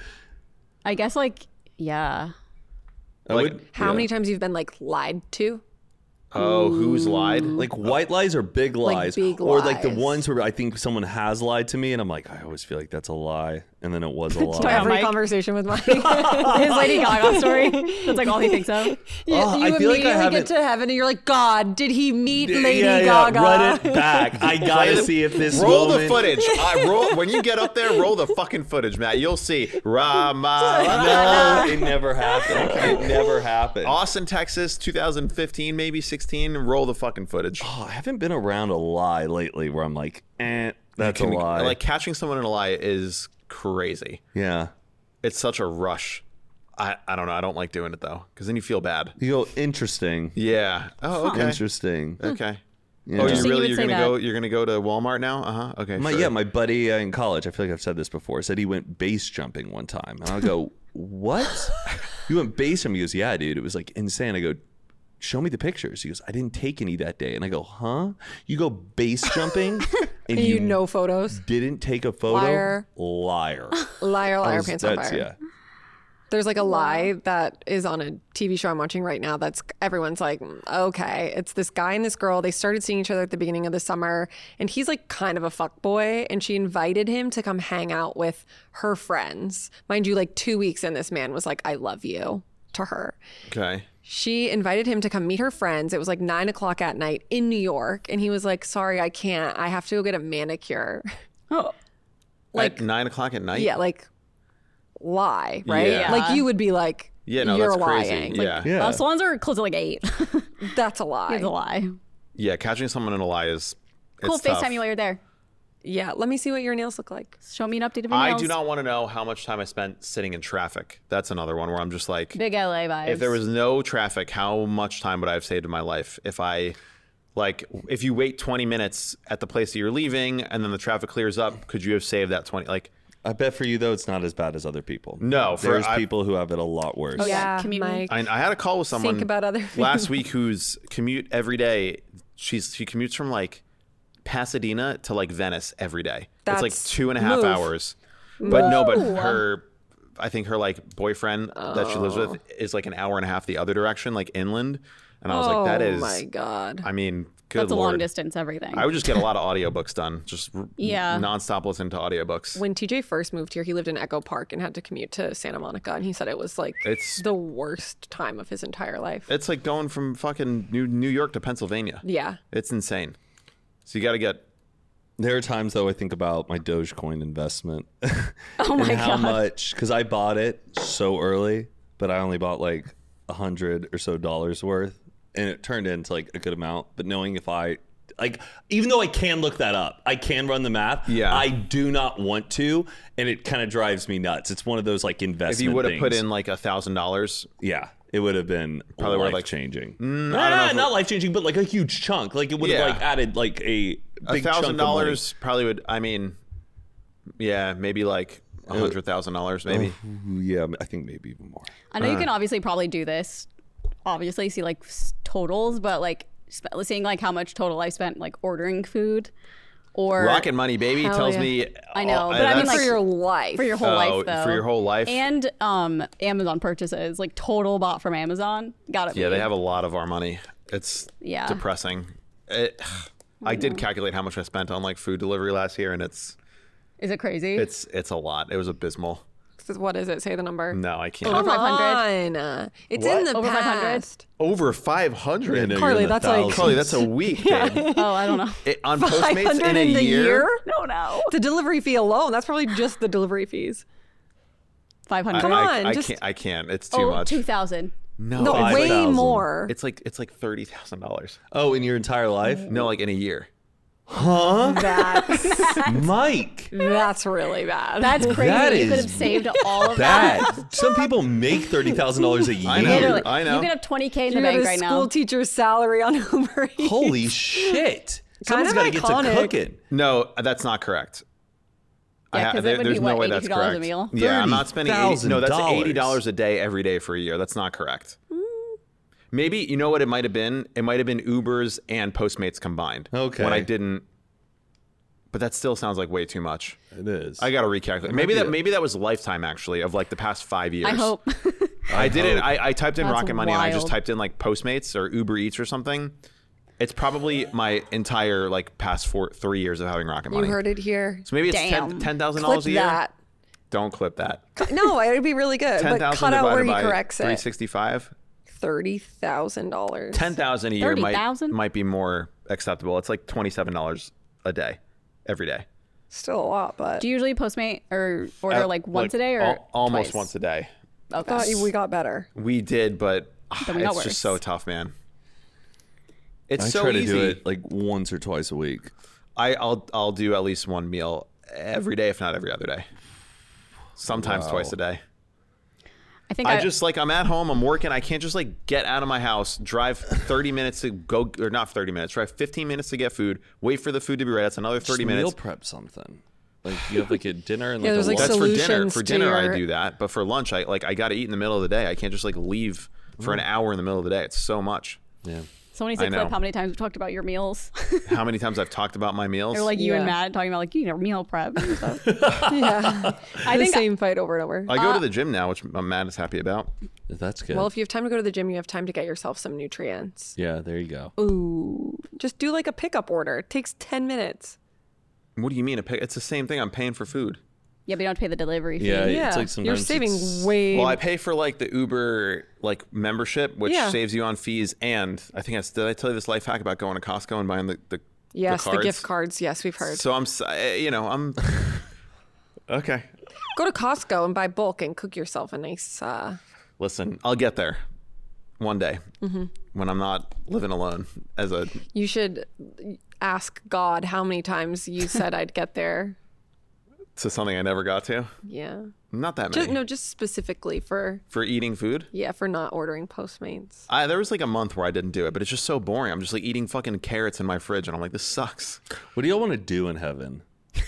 I guess like yeah. I Like, would, How yeah. many times you've been like lied to? Oh, who's lied? Like white lies or big Like lies, big or like the lies. ones where I think someone has lied to me, and I'm like, I always feel like that's a lie, and then it was a Yeah, lie. Every Mike. conversation with Mike. His Lady Gaga story. That's like all he thinks of. You, Oh, you I feel like I immediately haven't- get to heaven and you're like, God, did he meet Lady yeah, Gaga? Yeah, run it back. I gotta see if this roll moment- the footage. I roll when you get up there. Roll the fucking footage, Matt. You'll see. Rama. No, it never happened. It never happened. Austin, Texas, two thousand fifteen, maybe sixteen. Roll the fucking footage. Oh, I haven't been around a lie lately where I'm like, eh, that's a Can- lie. Like catching someone in a lie is crazy. yeah. It's such a rush. I, I don't know. I don't like doing it though, because then you feel bad. You go, interesting. Yeah. Oh, okay. Interesting. Okay. Yeah. Oh, you Interesting you really would you're say gonna that. go you're gonna go to Walmart now? Uh huh. Okay. My, sure. Yeah, my buddy uh, in college, I feel like I've said this before, said he went base jumping one time. And I go, what? You went base jumping? He goes, yeah, dude. It was like insane. I go, show me the pictures. He goes, I didn't take any that day. And I go, huh? You go base jumping and And you know photos. didn't take a photo? Liar. Liar. Liar, I liar, was- pants on that's- fire. Yeah. There's like a lie that is on a T V show I'm watching right now that's everyone's like, okay, it's this guy and this girl. They started seeing each other at the beginning of the summer and he's like kind of a fuck boy and she invited him to come hang out with her friends. Mind you, like two weeks in, this man was like, I love you to her. Okay. She invited him to come meet her friends. It was like nine o'clock at night in New York. And he was like, sorry, I can't. I have to go get a manicure. Oh, Like- At nine o'clock at night. Yeah, like lie, right? Yeah. Like you would be like, Yeah. No, you're that's crazy. lying. Like, Yeah. Yeah. uh, salons are closed at like eight. that's a lie. It's a lie. Yeah. Catching someone in a lie is Cool. it's tough. FaceTime you while you're there. Yeah, let me see what your nails look like. Show me an update of your I nails. do not want to know how much time I spent sitting in traffic. That's another one where I'm just like, Big L A vibes. if there was no traffic, how much time would I have saved in my life if I, like, if you wait twenty minutes at the place that you're leaving and then the traffic clears up, could you have saved that twenty? Like, I bet for you, though, it's not as bad as other people. No, for- There's I- people who have it a lot worse. Oh, yeah. Yeah, commute. Mike. I, I had a call with someone Think about other last week who's commute every day. She's she commutes from like Pasadena to like Venice every day. it's like That's- two and a half move. hours. But no, but her, I think her like boyfriend that she lives with is like an hour and a half the other direction, like inland. And I was like, that Oh is, my God. I mean, good That's a lord. long distance everything. I would just get a lot of audiobooks done. Just r- Yeah. nonstop listen to audiobooks. When T J first moved here, he lived in Echo Park and had to commute to Santa Monica. And he said it was like It's- the worst time of his entire life. It's like going from fucking New New York to Pennsylvania. yeah. It's insane. So you got to get. There are times, though, I think about my Dogecoin investment. oh my and how god. much, because I bought it so early, but I only bought like a hundred or so dollars worth, and it turned into like a good amount. But knowing if I, like, even though I can look that up, I can run the math. Yeah. I do not want to, and it kind of drives me nuts. It's one of those like investment. If you would have put things. in like a thousand dollars, yeah, it would have been Probably worth, life like- changing. I don't know Nah, if it- not life changing, but like a huge chunk. Like it would have Yeah. like added like a a big chunk thousand of money. dollars probably would. I mean, yeah, maybe like a hundred thousand dollars, maybe. Ooh, yeah, I think maybe even more. I know you can obviously probably do this. Obviously, see like s- totals, but like sp- seeing like how much total I spent like ordering food, or Rocket Money, baby, Hell tells yeah. me. I know, oh, but I mean, that's- like, for your life. for your whole oh, life though. for your whole life. And um, Amazon purchases, like total bought from Amazon. Got it. yeah, they have a lot of our money. It's Yeah. depressing. It, I did calculate how much I spent on like food delivery last year, and it's Is it crazy? it's it's a lot. It was abysmal. What is it? Say the number. No, I can't. Over Come five hundred. on. It's What? in the Over five hundred? past. Over five hundred. I know you're Carly, in the that's like- thousands. Carly, that's a week, babe. oh, I don't know. It, on five Postmates hundred in a in the year. year? No, no. The delivery fee alone. That's probably just the delivery fees. Five I, hundred. Come I, on, I just- can't. I can't. It's too Oh, much. two thousand. No, No, it's way thousand. more. It's like it's like thirty thousand dollars. Oh, in your entire life? No, like in a year. Huh? That's Mike, that's really bad. That's crazy. That you could is have saved all of that. that. Some people make thirty thousand dollars a year. I know. Literally. I know. You could have twenty K in you the got bank a right school now. teacher's salary on Uber Eats. Holy shit. Kind Someone's of got to get to iconic. cooking. No, that's not correct. I Yeah, ha- 'cause it there- would there's be, no what, way that's eighty-two dollars a correct. meal? Yeah, I'm not spending eighty. No, that's thirty thousand dollars. eighty dollars a day every day for a year. That's not correct. Maybe you know what it might have been. It might have been Ubers and Postmates combined. Okay. When I didn't, but that still sounds like way too much. It is. I got to recalculate. Maybe be that a- maybe that was lifetime actually of like the past five years. I hope. I did it. hope. I, I typed in That's Rocket Money and I just wild. typed in like Postmates or Uber Eats or something. It's probably my entire like past four, three years of having Rocket You Money. heard it here. So maybe it's Damn. ten thousand Clip dollars a year. that. Don't clip that. No, it'd be really good. Ten But thousand cut out where divided he by corrects three it. sixty-five. Thirty thousand dollars. Ten thousand a year might thirty thousand? might be more acceptable. It's like twenty-seven dollars a day, every day. Still a lot, but Do you usually Postmate or order Uh, like once a day or al- almost twice? once a day? I Okay. thought we got better. We did, but ah, Then we got it's worse. just so tough, man. It's I so try to easy. do it like once or twice a week. I, I'll I'll do at least one meal every day, if not every other day. Sometimes Wow. twice a day. I think I I, just like I'm at home, I'm working. I can't just like get out of my house, drive thirty minutes to go, or not thirty minutes, drive fifteen minutes to get food, wait for the food to be ready. That's another thirty Just minutes. meal prep something. Like you have like a dinner and Yeah, like there's, a like, lunch. That's for dinner. solutions For to dinner, I your- do that, but for lunch, I like I got to eat in the middle of the day. I can't just like leave for an hour in the middle of the day. It's so much. Yeah. someone needs I to clip know. how many times we've talked about your meals. How many times I've talked about my meals? Or like you and Yeah. Matt talking about like you need a meal prep and stuff. Yeah. I the think same fight over and over. I go to the gym now, which I'm mad is happy about. That's good. Well, if you have time to go to the gym, you have time to get yourself some nutrients. yeah, there you go. ooh. Just do like a pickup order. It takes ten minutes. What do you mean? A pick? It's the same thing. I'm paying for food. Yeah, but you don't have to pay the delivery fee. Yeah, Yeah. it's like You're sometimes saving it's- way Well, I pay for like the Uber like membership, which Yeah. saves you on fees. And I think I did I tell you this life hack about going to Costco and buying the the, Yes, the the, cards? gift cards. Yes, we've heard. So I'm, s- uh, you know, I'm okay. Go to Costco and buy bulk and cook yourself a nice. Uh, Listen, I'll get there one day Mm-hmm. when I'm not living alone as a. you should ask God how many times you said I'd get there. To something I never got to. Yeah. Not that many. Just, no, just specifically for For eating food. yeah for not ordering Postmates. I, there was like a month where I didn't do it, but it's just so boring. I'm just like eating fucking carrots in my fridge, and I'm like, this sucks. What do y'all want to do in heaven?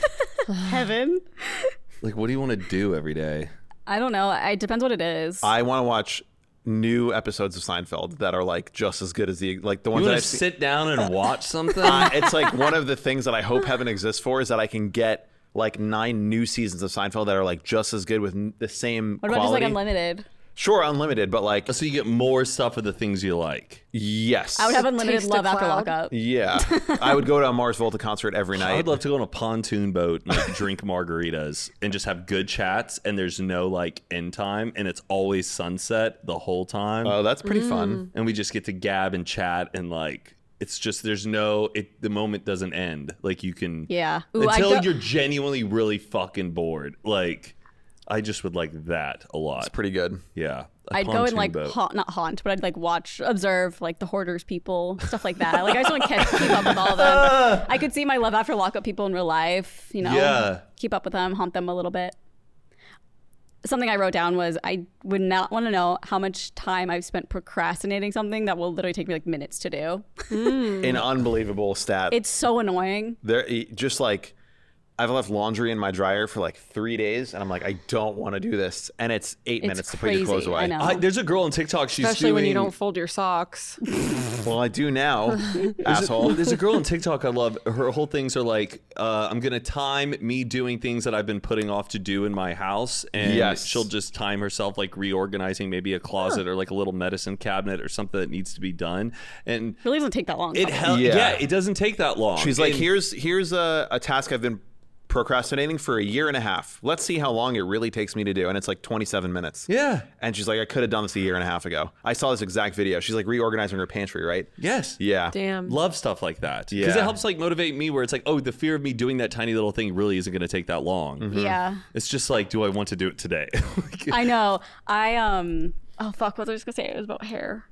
Heaven. Like, what do you want to do every day? I don't know. It depends what it is. I want to watch new episodes of Seinfeld that are like just as good as the like the You ones that want I've to seen. sit down and watch something? Uh, it's like one of the things that I hope heaven exists for is that I can get like nine new seasons of Seinfeld that are like just as good with n- the same what about quality. just like unlimited? Sure, unlimited, but like so you get more stuff of the things you like. yes, I would have unlimited Taste love the after cloud. lockup. yeah. I would go to a Mars Volta concert every night. I would love to go on a pontoon boat and like, drink margaritas and just have good chats, and there's no like end time, and it's always sunset the whole time. Oh, that's pretty Mm. fun. and we just get to gab and chat, and like it's just there's no it the moment doesn't end. Like you can Yeah. Ooh, I until go- you're genuinely really fucking bored. Like I just would like that a lot. It's pretty good. Yeah. a I'd go and pontoon like boat. haunt, not haunt, but I'd like watch, observe like the hoarders people, stuff like that. Like I just want to catch, keep up with all of them. I could see my love after lockup people in real life, you know, Yeah. keep up with them, haunt them a little bit. Something I wrote down was I would not want to know how much time I've spent procrastinating something that will literally take me like minutes to do. An unbelievable stat. It's so annoying. there, just like I've left laundry in my dryer for like three days, and I'm like, I don't want to do this, and it's eight It's minutes to put your clothes crazy, away. I know. I, there's a girl on TikTok. She's Especially when you doing- don't fold your socks. Well, I do now, asshole. There's a girl on TikTok I love. Her whole things are like, uh, I'm gonna time me doing things that I've been putting off to do in my house, and Yes. she'll just time herself like reorganizing maybe a closet or like a little medicine cabinet or something that needs to be done. And Really doesn't take that long. it probably. hel- Yeah. yeah. it doesn't take that long. She's like, And- here's here's a, a task I've been procrastinating for a year and a half. Let's see how long it really takes me to do. And it's like twenty-seven minutes. yeah, And she's like, I could have done this a year and a half ago. I saw this exact video. She's like reorganizing her pantry, right? yes, Yeah. Damn. Love stuff like that because Yeah. it helps like motivate me. Where it's like, oh, the fear of me doing that tiny little thing really isn't going to take that long. Mm-hmm. Yeah. It's just like, do I want to do it today? Like, I know. I um. Oh fuck! What was I just gonna say? It was about hair.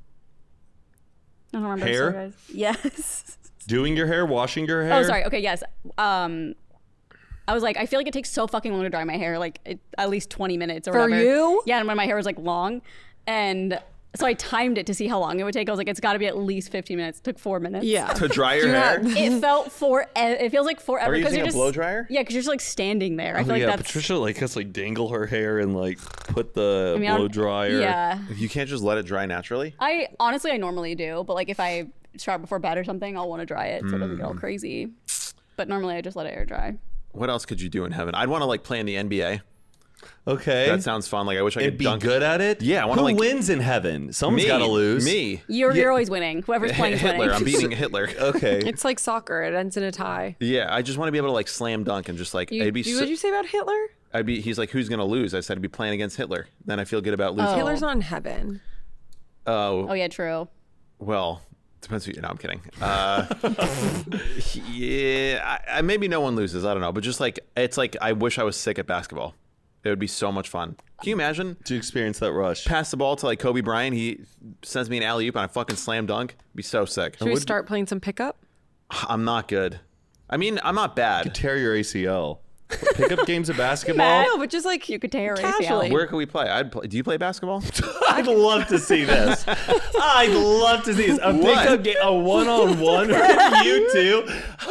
I don't remember. Hair? Sorry, guys. Yes. doing your hair, washing your hair. Oh, sorry. Okay. Yes. Um. I was like, I feel like it takes so fucking long to dry my hair, like it, at least twenty minutes or For whatever. you? Yeah, and when my hair was like long, and so I timed it to see how long it would take. I was like, it's got to be at least fifteen minutes. It took four minutes. Yeah. To dry your Do hair? not- It felt for. It feels like forever. Are you 'cause using you're a just, blow dryer? Yeah, because you're just like standing there. I Oh, feel like yeah, that's. Patricia like has to like dangle her hair and like put the I mean, I blow don't- dryer. Yeah. You can't just let it dry naturally? I honestly, I normally do, but like if I shower before bed or something, I'll want to dry it so it doesn't get all Mm. crazy. But normally, I just let it air dry. What else could you do in heaven? I'd want to like play in the N B A. Okay. That sounds fun. Like I wish I And could be dunk. good at it? Yeah, I wanna, Who like- wins in heaven? Someone's Me, got to lose. Me. You're Yeah. you're always winning. Whoever's playing is Hitler. winning. I'm beating Hitler. Okay. It's like soccer. It ends in a tie. Yeah, I just want to be able to like slam dunk and just like You, I'd be. you, So, what did you say about Hitler? I'd be. He's like, who's gonna lose? I said I'd be playing against Hitler. Then I feel good about losing. Hitler's not in heaven. Oh, Oh yeah, true. well, depends who you know. I'm kidding. Uh, yeah, I, I, maybe no one loses. I don't know, but just like it's like I wish I was sick at basketball. It would be so much fun. Can you imagine? To experience that rush. Pass the ball to like Kobe Bryant. He sends me an alley oop and I fucking slam dunk. Be so sick. Should we start playing some pickup? I'm not good. I mean, I'm not bad. Tear your A C L. Pick up games of basketball. No, but just like You could tear your A C L. casually. Where can we play? I'd play. Do you play basketball? I'd love to see this. I'd love to see this. A What? pickup game, a one-on-one with you two.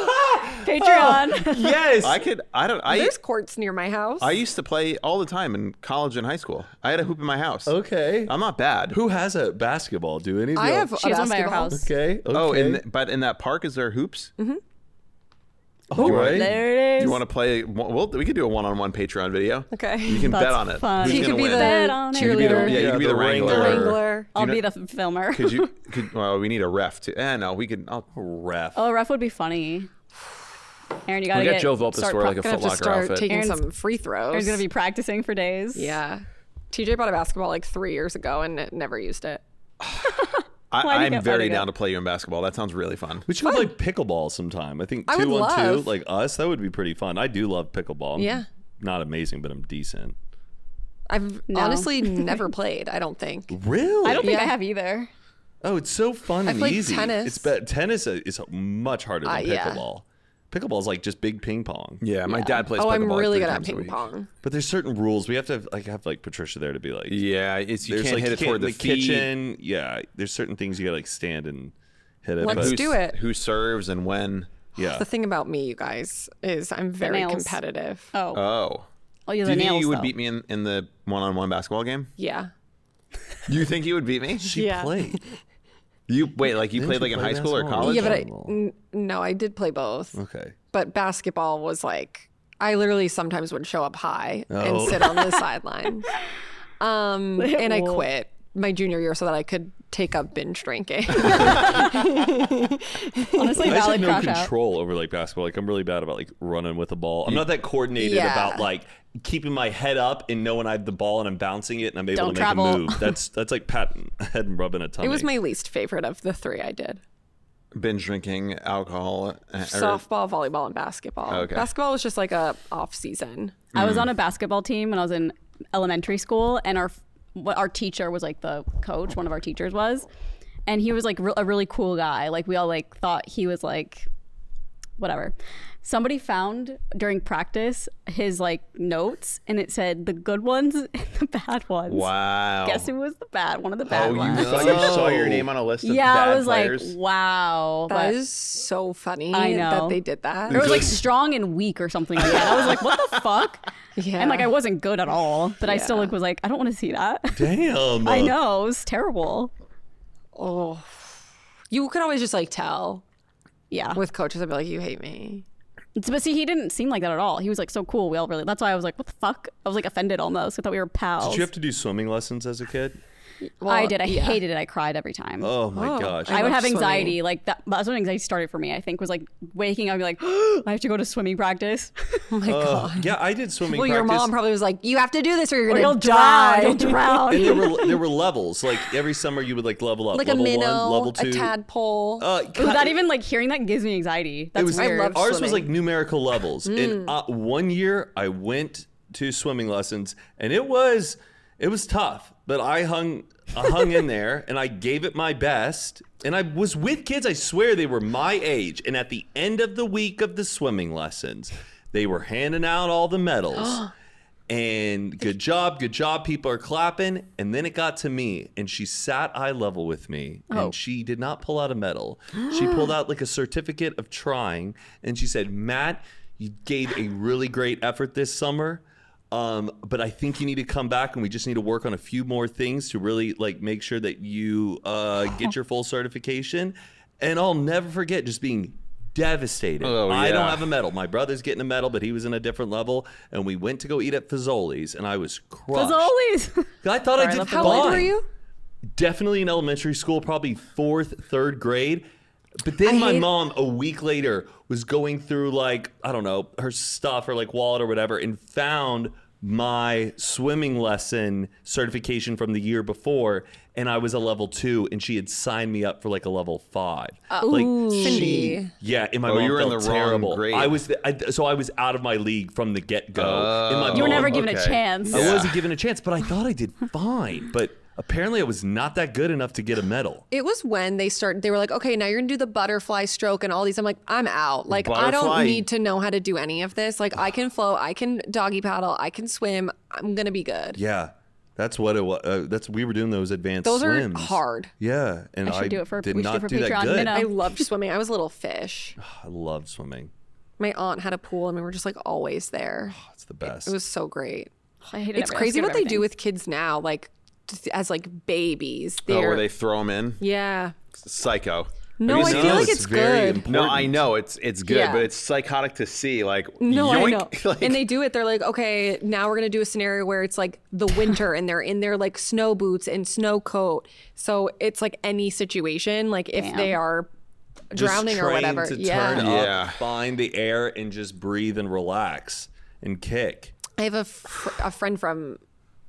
Patreon. Yes. I could. I don't. I. There's courts near my house. I used to play all the time in college and high school. I had a hoop in my house. Okay. I'm not bad. Who has a basketball? Do any of I you? have a She has one by her basketball. house. Okay. Okay. Oh, in the, but in that park, is there hoops? Mm-hmm. All right. There it is. Do you want to play? Well, we could do a one-on-one Patreon video. Okay. You can That's bet on it. fun. Who's He gonna could be win? the Bet on it. You could be the, cheerleader. yeah, you Yeah, could be the the wrangler. wrangler. Wrangler. I'll you be know- the f- filmer. Could you? Could, well, we need a ref too. Eh, no, we could. I'll, Ref. Oh, a ref would be funny. Aaron, you gotta we got get. Joe Volpus start to wear pra- like a Gonna Foot have to Locker start outfit. taking Aaron's- some free throws. Aaron's gonna be practicing for days. Yeah. T J bought a basketball like three years ago and it never used it. I, Why'd you I'm get- very why'd you down get- to play you in basketball. That sounds really fun. We should go play pickleball sometime. I think I two would on two, love. like us, that would be pretty fun. I do love pickleball. I'm Yeah. Not amazing, but I'm decent. I've No. honestly never played, I don't think. Really? I don't think I Yeah. have either. Oh, it's so fun I and played easy. tennis. It's be- tennis is much harder than Uh, yeah. pickleball. Pickleball is like just big ping pong. Yeah, my Yeah. dad plays Oh, pickleball. I'm like really three good at times a ping week. pong. But there's certain rules. We have to have, like have like Patricia there to be like, Yeah, it's you there's can't like hit you it can't- toward the, the feet. kitchen. Yeah, there's certain things you gotta like stand and hit it. Let's but Who's- do it. Who serves and when? yeah, The thing about me, you guys, is I'm very nails. competitive. Oh, Oh. oh, you're Do the you think nails. you would though. beat me in, in the one-on-one basketball game? Yeah. You think you would beat me? she Yeah. played. You wait, like you Didn't played you like in play high school or basketball? college? Yeah, but I, Volleyball. n- no, I did play both. Okay. But basketball was like, I literally sometimes would show up high Oh. and sit on the sideline. Um, and I Well- quit my junior year so that I could take up binge drinking. Honestly, I just have valid no crash out. control over like basketball. Like I'm really bad about like running with the ball. I'm not that coordinated Yeah. about like keeping my head up and knowing I have the ball and I'm bouncing it and I'm able Don't to make travel. a move. That's that's like patting head and rubbing a tummy. It was my least favorite of the three I did. Binge drinking, alcohol, uh, or- Softball, volleyball, and basketball. Okay. Basketball was just like a off season. I was on a basketball team when I was in elementary school, and our what our teacher was like the coach. One of our teachers was, and he was like re- a really cool guy. Like we all like thought he was like whatever. Somebody found during practice his like notes, and it said the good ones and the bad ones. Wow. Guess who was the bad? One of the bad Oh, you ones. saw, you saw your name on a list of Yeah, bad I was players. like, wow. That But is so funny I know. that they did that. it was like strong and weak or something like that. I was like, what the fuck? Yeah. And like I wasn't good at all, but I still Yeah. like was like, I don't want to see that. Damn. I know, it was terrible. Oh, you could always just like tell Yeah. with coaches. I'd be like, you hate me. But see, he didn't seem like that at all. He was like so cool. We all really, that's why I was like, what the fuck? I was like offended almost. I thought we were pals. Did you have to do swimming lessons as a kid? Well, I did. I yeah. hated it. I cried every time. Oh my Oh, gosh. I would love have anxiety. swimming. Like that. That's when anxiety started for me. I think was like waking up and be like, I have to go to swimming practice. Oh my Uh, god. yeah, I did swimming Well, your practice. mom probably was like, you have to do this or you're Or gonna you'll die. drown. You'll drown. and there were there were levels. Like every summer, you would like level up. Like level a minnow, one, level two. a tadpole. Uh, Was that even like hearing that gives me anxiety? That's it was weird. I love ours was swimming. like numerical levels. And uh, one year I went to swimming lessons, and it was it was tough. But I hung I hung in there, and I gave it my best. And I was with kids. I swear they were my age. And at the end of the week of the swimming lessons, they were handing out all the medals. And good job, good job. People are clapping. And then it got to me, and she sat eye level with me, Oh. and she did not pull out a medal. She pulled out like a certificate of trying, and she said, Matt, you gave a really great effort this summer. Um, but I think you need to come back, and we just need to work on a few more things to really like make sure that you uh, get your full certification. And I'll never forget just being devastated. Oh, I don't yeah. have a medal. My brother's getting a medal, but he was in a different level. And we went to go eat at Fazoli's, and I was crushed. Fazoli's. I thought I Sorry, I did love fine. How old were you? Definitely in elementary school, probably fourth, third grade. But then I my hate- mom, a week later, was going through, like, I don't know, her stuff or like wallet or whatever, and found my swimming lesson certification from the year before, and I was a level two, and she had signed me up for like a level five. like she, Cindy. yeah, and my Oh, mom you were in felt the wrong terrible. grade. I was, the, I, so I was out of my league from the get go. Oh. You were never Oh, given a okay. chance. I Yeah. wasn't given a chance, but I thought I did fine. But apparently, I was not that good enough to get a medal. It was when they started, they were like, okay, now you're gonna do the butterfly stroke and all these. I'm like, I'm out. Like, I Butterfly? don't need to know how to do any of this. Like, I can float, I can doggy paddle, I can swim. I'm gonna be good. Yeah, that's what it was. Uh, that's we were doing those advanced Those are swims. hard. Yeah, and I should I do it for- did we should do not it for do that Patreon. good. Minna. I loved swimming. I was a little fish. I loved swimming. My aunt had a pool and we were just like always there. It's the best. It was so great. I hated It's every- I was crazy scared what of they do everything. with kids now, like just as like babies. Oh, They're, where they throw them in? yeah. Psycho. No, Have I you feel seen like those? it's very good. No, I important. know it's it's good, Yeah. but it's psychotic to see. Like, No, I know. yoink, like- and they do it. They're like, okay, now we're gonna do a scenario where it's like the winter, and they're in their like snow boots and snow coat. So it's like any situation, like if Damn. they are Just drowning or train whatever. To yeah. turn Yeah. up, find the air, and just breathe and relax and kick. I have a, fr- a friend from.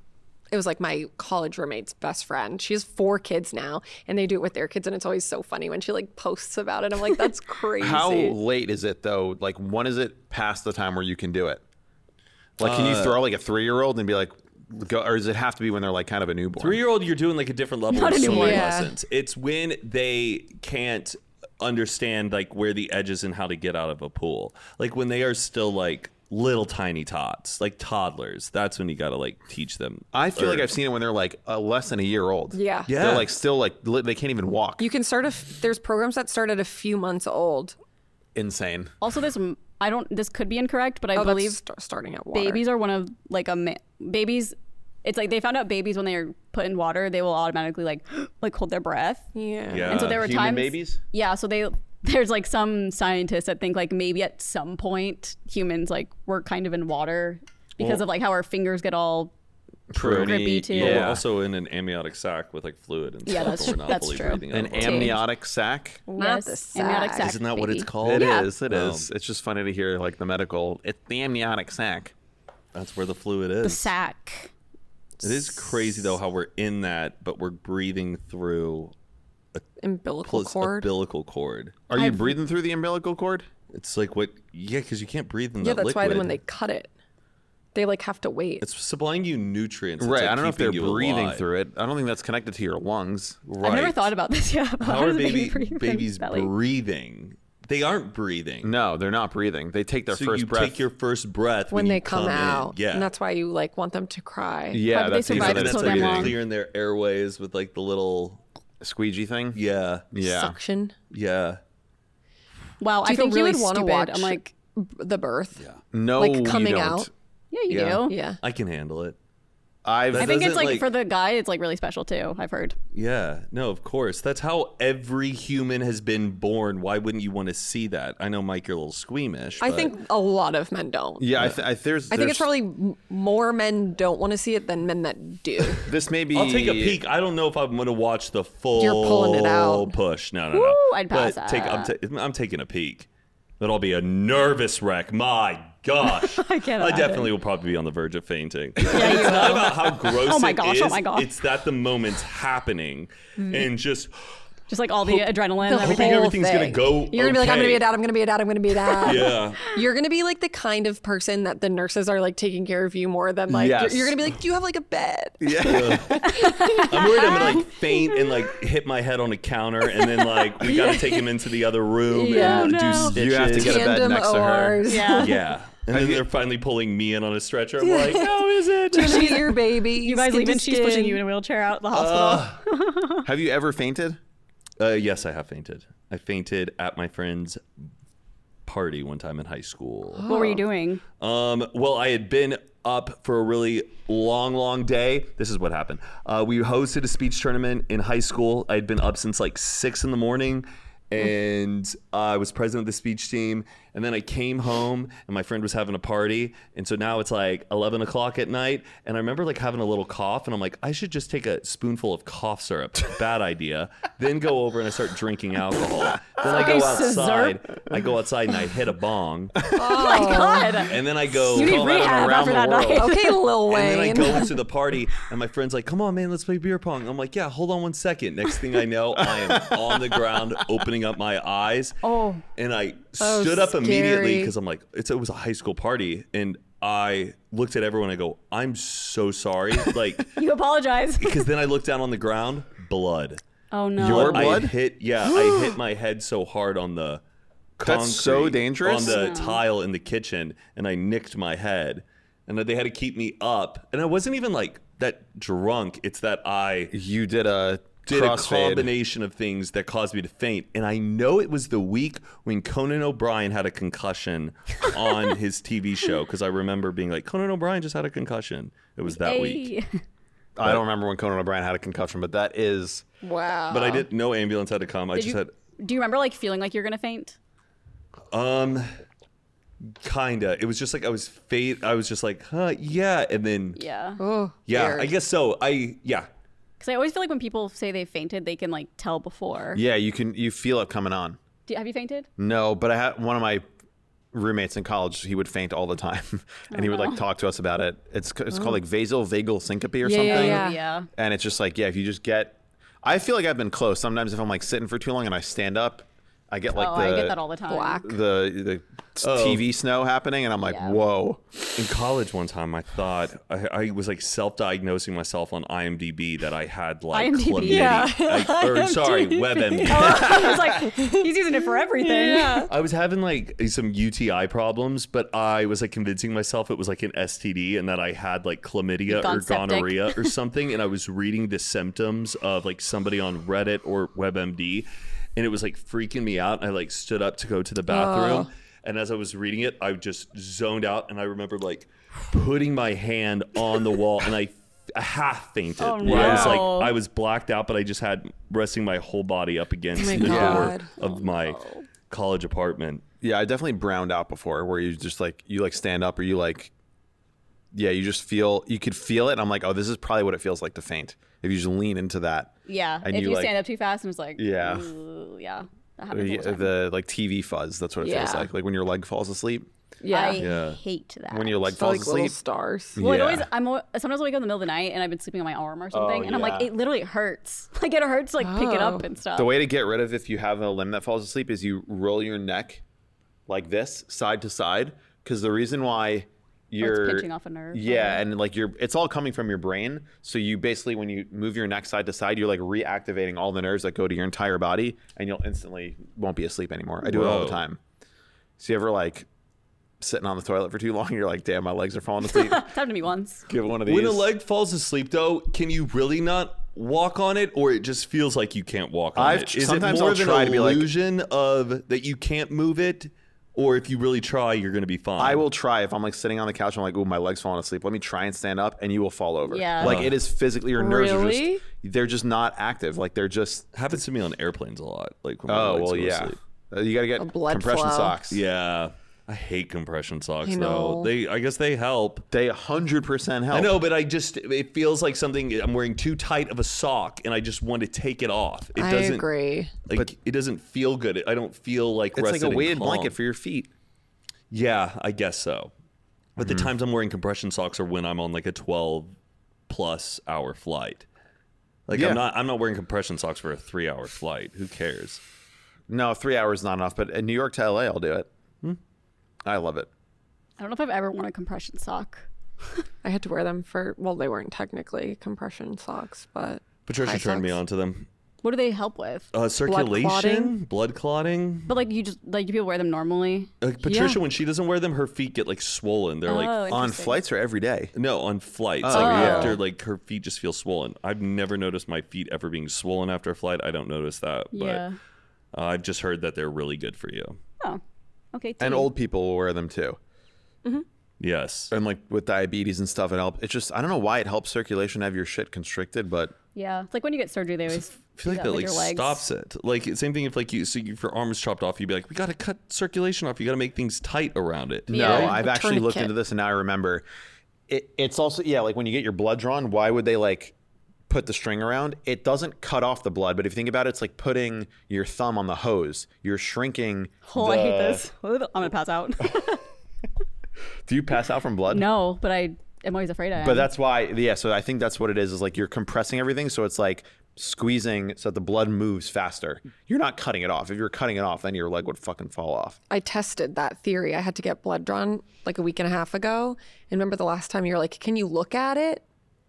It was like my college roommate's best friend. She has four kids now, and they do it with their kids, and it's always so funny when she like posts about it. I'm like, that's crazy. How late is it though? Like, when is it past the time where you can do it? Like, can you Uh, throw like a three year old and be like, go, or does it have to be when they're like kind of a newborn? Three year old, you're doing like a different level Not of anymore. swimming Yeah. lessons. It's when they can't understand like where the edges and how to get out of a pool. Like when they are still like little tiny tots, like toddlers. That's when you got to like teach them. I feel Or- like I've seen it when they're like uh, less than a year old. Yeah. Yeah. They're like still like li- they can't even walk. You can start a. F- there's programs that start at a few months old. Insane. Also, this I don't. This could be incorrect, but I Oh, believe that's st- starting at water. babies are one of like a ma- babies. It's like they found out babies when they are put in water, they will automatically like like hold their breath. Yeah. Yeah. And so there were Human times. babies? Yeah. So they there's like some scientists that think like maybe at some point humans like were kind of in water because Well- of like how our fingers get all Pruny, grippy too. But we're Yeah. also in an amniotic sac with like fluid and Yeah, stuff. that's and we're true. not That's fully true. breathing out An of it. amniotic sac. Not the Yes, amniotic sac. sac. Isn't that what it's baby. called? It Yeah. is. It is. It's just funny to hear like the medical. It's the amniotic sac. That's where the fluid is. The sac. It is crazy though how we're in that, but we're breathing through Umbilical plus cord. umbilical cord. Are you I've- breathing through the umbilical cord? It's like what? Yeah, because you can't breathe in Yeah, that that's why liquid. when they cut it, they like have to wait. It's supplying you nutrients. It's, Right. like, I don't know if they're keeping you breathing alive. through it. I don't think that's connected to your lungs. Right. I've never thought about this yet. How are baby, breathe in babies belly? breathing? They aren't breathing. No, they're not breathing. They take their so first you breath. take your first breath when when, they you come, in. out. Yeah, And that's why you like want them to cry. yeah, How do they that's survive even and for that's so like damn you're long? clearing their airways with like the little squeegee thing. yeah Yeah. Suction. yeah. Wow, Do I you feel think really you would want to stupid. watch I'm like, b- the birth? Yeah. No, Like coming you don't. out? yeah, you Yeah. do. Yeah. I can handle it. I've That I think it's doesn't, like, like- for the guy, it's like really special too. I've heard. Yeah, no, of course. That's how every human has been born. Why wouldn't you want to see that? I know, Mike, you're a little squeamish. I but- think a lot of men don't. yeah. I, th- I there's. I think it's there's- probably m- more men don't want to see it than men that do. this may be. I'll take a peek. I don't know if I'm going to watch the full You're pulling it out. push. No, no, no. Woo, I'd pass but take, I'm, that. ta- I'm taking a peek. That'll be a nervous wreck. My gosh. I can't I imagine. definitely will probably be on the verge of fainting. Yeah, you It's not will. about how gross Oh my it gosh, is. oh my gosh. It's that the moment's happening and just Just like all the adrenaline, The and everything. hoping whole everything's gonna thing. go You're gonna be like, I'm gonna okay. be a dad. I'm gonna be a dad. I'm gonna be a dad. yeah. You're gonna be like the kind of person that the nurses are like taking care of you more than like. Yes. You're, you're gonna be like, do you have like a bed? Yeah. I'm worried I'm gonna like faint and like hit my head on a counter, and then like we gotta take him into the other room Yeah. and Oh, do no. stitches. You have to get a bed Tandem next to her. O Rs. Yeah. Yeah. And then they're finally pulling me in on a stretcher. I'm like, how is it? She's your baby. You guys skin leaving? to She's skin. pushing you in a wheelchair out the hospital. Have you ever fainted? Uh, yes, I have fainted. I fainted at my friend's party one time in high school. What were you doing? Um, well, I had been up for a really long, long day. This is what happened. Uh, we hosted a speech tournament in high school. I had been up since like six in the morning, and I was president of the speech team. And then I came home and my friend was having a party. And so now it's like eleven o'clock at night. And I remember like having a little cough and I'm like, I should just take a spoonful of cough syrup. Bad idea. Then go over and I start drinking alcohol. Then I go Okay, outside. I go outside and I hit a bong. Oh my God. And then I go You need Call that an rehab around after the that world. night. Okay, Lil And then I Wayne. go into the party, and my friend's like, "Come on, man, let's play beer pong." I'm like, "Yeah, hold on one second." Next thing I know, I am on the ground, opening up my eyes. Oh. And I Oh, stood up immediately scary. because I'm like, it's, it was a high school party, and I looked at everyone. And I go, "I'm so sorry," like, You apologize. because then I looked down on the ground, blood. Oh no. Your I blood? hit, yeah, I hit my head so hard on the concrete, That's so dangerous. on the No. tile in the kitchen, and I nicked my head, and then they had to keep me up, and I wasn't even like that drunk. It's that I You did a did a crossfade. combination of things that caused me to faint, and I know it was the week when Conan O'Brien had a concussion on his T V show, because I remember being like, Conan O'Brien just had a concussion. It was that week. Hey. I don't remember when Conan O'Brien had a concussion, but that is Wow. But I didn't. No ambulance had to come. I Did just you, had. do you remember like feeling like you're gonna faint? Um, kinda. It was just like I was fate. I was just like, huh, yeah, and then Yeah. Oh, yeah, weird. I guess so. I yeah. Because I always feel like when people say they fainted, they can like tell before. yeah. You can you feel it coming on. Do, have you fainted? No, but I had one of my roommates in college. He would faint all the time, and he would like talk to us about it. It's it's called like vasovagal syncope or Yeah, something. yeah, yeah. Oh, yeah. And it's just like, yeah, if you just get, I feel like I've been close. Sometimes if I'm like sitting for too long and I stand up, I get like oh, the I get that all the time. Black. the the Oh. T V snow happening, and I'm like, Yeah. whoa. In college one time, I thought I, I was like self-diagnosing myself on IMDb that I had like IMDb. chlamydia. Yeah. Like, or sorry, WebMD. It's like he's using it for everything. Yeah. I was having like some U T I problems, but I was like convincing myself it was like an S T D and that I had like chlamydia You've gone or septic. gonorrhea or something. And I was reading the symptoms of like somebody on Reddit or WebMD, and it was like freaking me out. I like stood up to go to the bathroom. Oh. And as I was reading it, I just zoned out, and I remember like putting my hand on the wall, and I, I half fainted. Oh, Where I was like, no. I was blacked out, but I just had resting my whole body up against Oh my the God. door of my college apartment. Yeah, I definitely browned out before, where you just like you like stand up or you like, yeah, you just feel you could feel it. And I'm like, oh, this is probably what it feels like to faint if you just lean into that. Yeah. And if you, you, like- stand up too fast and it's like, Yeah. ooh, yeah. That Uh, happens all the time. The like T V fuzz. That's what it feels Yeah. like. Like when your leg falls asleep. Yeah. I Yeah. hate that. When your leg So, falls like little asleep. stars. Well, it Yeah. always I'm al- sometimes I wake up in the middle of the night and I've been sleeping on my arm or something, Oh, and I'm like, yeah. it literally hurts. Like it hurts to like pick it up Oh. and stuff. The way to get rid of if you have a limb that falls asleep is you roll your neck like this, side to side, because the reason why you're pinching off a nerve, Yeah, probably. and like you're, it's all coming from your brain. So you basically, when you move your neck side to side, you're like reactivating all the nerves that go to your entire body, and you'll instantly won't be asleep anymore. I do it all the Whoa. time. So you ever like sitting on the toilet for too long? You're like, damn, my legs are falling asleep. It's happened to me once. Give one of these. When a leg falls asleep, though, can you really not walk on it, or it just feels like you can't walk on I've- it? Is sometimes it more I'll of an try to be like- illusion of that you can't move it, or if you really try, you're going to be fine? I will try if I'm like sitting on the couch. I'm like, ooh, my leg's falling asleep. Let me try and stand up, and you will fall over. Yeah. Like it is physically your nerves are Really? just they're just not active. Like they're just Happens to me on airplanes a lot. Like when my oh legs well go yeah. asleep. Uh, you got to A get blood compression flow. socks. Yeah, I hate compression socks I though. know. They, I guess they help. They one hundred percent help. I know, but I just it feels like something I'm wearing too tight of a sock, and I just want to take it off. It I doesn't agree. like But- it doesn't feel good. I don't feel like It's like rested a and weighted calm. blanket for your feet. Yeah, I guess so. But Mm-hmm. the times I'm wearing compression socks are when I'm on like a twelve plus hour flight. Like Yeah. I'm not I'm not wearing compression socks for a three hour flight. Who cares? No, three hours is not enough. But in New York to L A, I'll do it. Hmm. I love it. I don't know if I've ever worn a compression sock. I had to wear them for, well, they weren't technically compression socks, but. Patricia high turned me socks. on to them. What do they help with? Uh, circulation, clotting? blood clotting. But like you just like do people wear them normally? Like Patricia, Yeah. when she doesn't wear them, her feet get like swollen. They're Oh, like On interesting. flights or every day? no on flights. Oh, like yeah. after like her feet just feel swollen. I've never noticed my feet ever being swollen after a flight. I don't notice that, Yeah. but uh, I've just heard that they're really good for you. Oh. Okay. And tea. old people will wear them too. Yes. And like with diabetes and stuff, it helps. It's just I don't know why it helps circulation have your shit constricted, but Yeah. It's like when you get surgery, they always feel like that that with like your legs. stops it. Like same thing if like you so if your arm is chopped off, you'd be like, we got to cut circulation off. You got to make things tight around it. No, Yeah. I've A actually looked tourniquet. into this and now I remember. It, it's also yeah, like when you get your blood drawn, why would they like put the string around? It doesn't cut off the blood, but if you think about it, it's like putting your thumb on the hose. You're shrinking. Oh, I hate the- this. I'm gonna pass out. Do you pass out from blood? No, but I am always afraid I am. But that's why, yeah. So I think that's what it is. Is like you're compressing everything, so it's like squeezing, so that the blood moves faster. You're not cutting it off. If you're cutting it off, then your leg would fucking fall off. I tested that theory. I had to get blood drawn like a week and a half ago. And remember the last time you were like, can you look at it?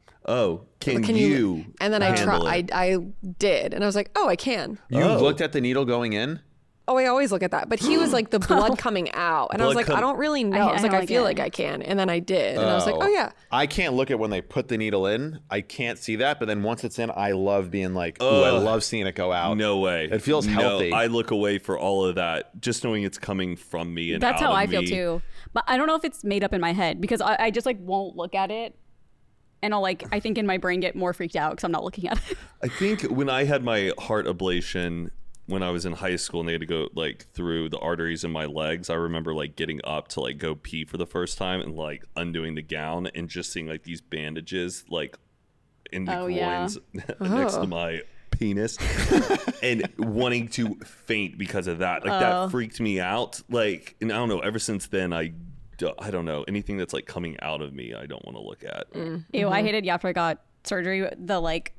Oh, can, Can you? And then I handle tried. it? I, I did. And I was like, oh, I can. You Oh. looked at the needle going in. Oh, I always look at that. But he was like the blood coming out. And I was Blood like, come- I don't really know. I- I, was I like, don't I like feel it. like I can. And then I did. And I was like, oh, yeah. I can't look at when they put the needle in. I can't see that. But then once it's in, I love being like, ooh, I Ugh. love seeing it go out. No way. It feels No, healthy. I look away for all of that, just knowing it's coming from me and That's out how of I feel me. too. But I don't know if it's made up in my head because I, I just like won't look at it. And I'll like, I think in my brain get more freaked out because I'm not looking at it. I think when I had my heart ablation when I was in high school and they had to go like through the arteries in my legs, I remember like getting up to like go pee for the first time and like undoing the gown and just seeing like these bandages like in the Oh, yeah. groins next to my penis and wanting to faint because of that. Like Oh. that freaked me out. Like, and I don't know, ever since then I do- I don't know, anything that's like coming out of me I don't want to look at. Ew, I hated yeah, after I got surgery, the like,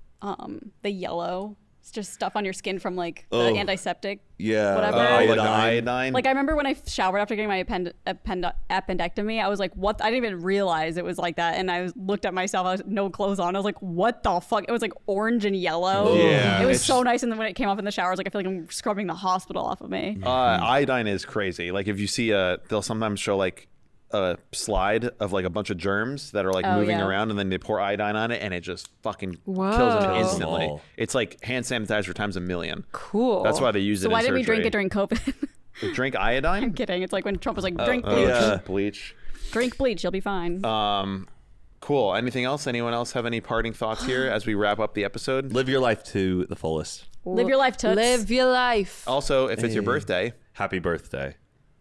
um, the yellow, it's just stuff on your skin from like the Oh. antiseptic. Yeah. Whatever. Oh, like the Iodine. iodine. Like I remember when I showered after getting my append- append- appendectomy, I was like, "What?" I didn't even realize it was like that, and I was, looked at myself. I was no clothes on. I was like, "What the fuck?" It was like orange and yellow. Yeah, it was it's- so nice. And then when it came off in the shower, I was like, I feel like I'm scrubbing the hospital off of me. Uh, iodine is crazy. Like if you see a, they'll sometimes show like a slide of like a bunch of germs that are like Oh, moving yeah. around, and then they pour iodine on it, and it just fucking kills Whoa. them Kills them instantly. all. It's like hand sanitizer times a million. Cool. That's why they use So it. why in did we drink surgery. it during COVID? Drink iodine? I'm kidding. It's like when Trump was like, "Drink Oh, bleach, yeah. bleach. drink bleach, you'll be fine." Um, cool. Anything else? Anyone else have any parting thoughts here as we wrap up the episode? Live your life to the fullest. Live your life, toots. Live your life. Also, if it's your birthday, Happy birthday.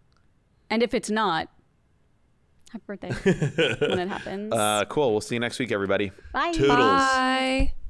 And if it's not, happy birthday when it happens. uh, cool. We'll see you next week, everybody. Bye. Toodles. Bye.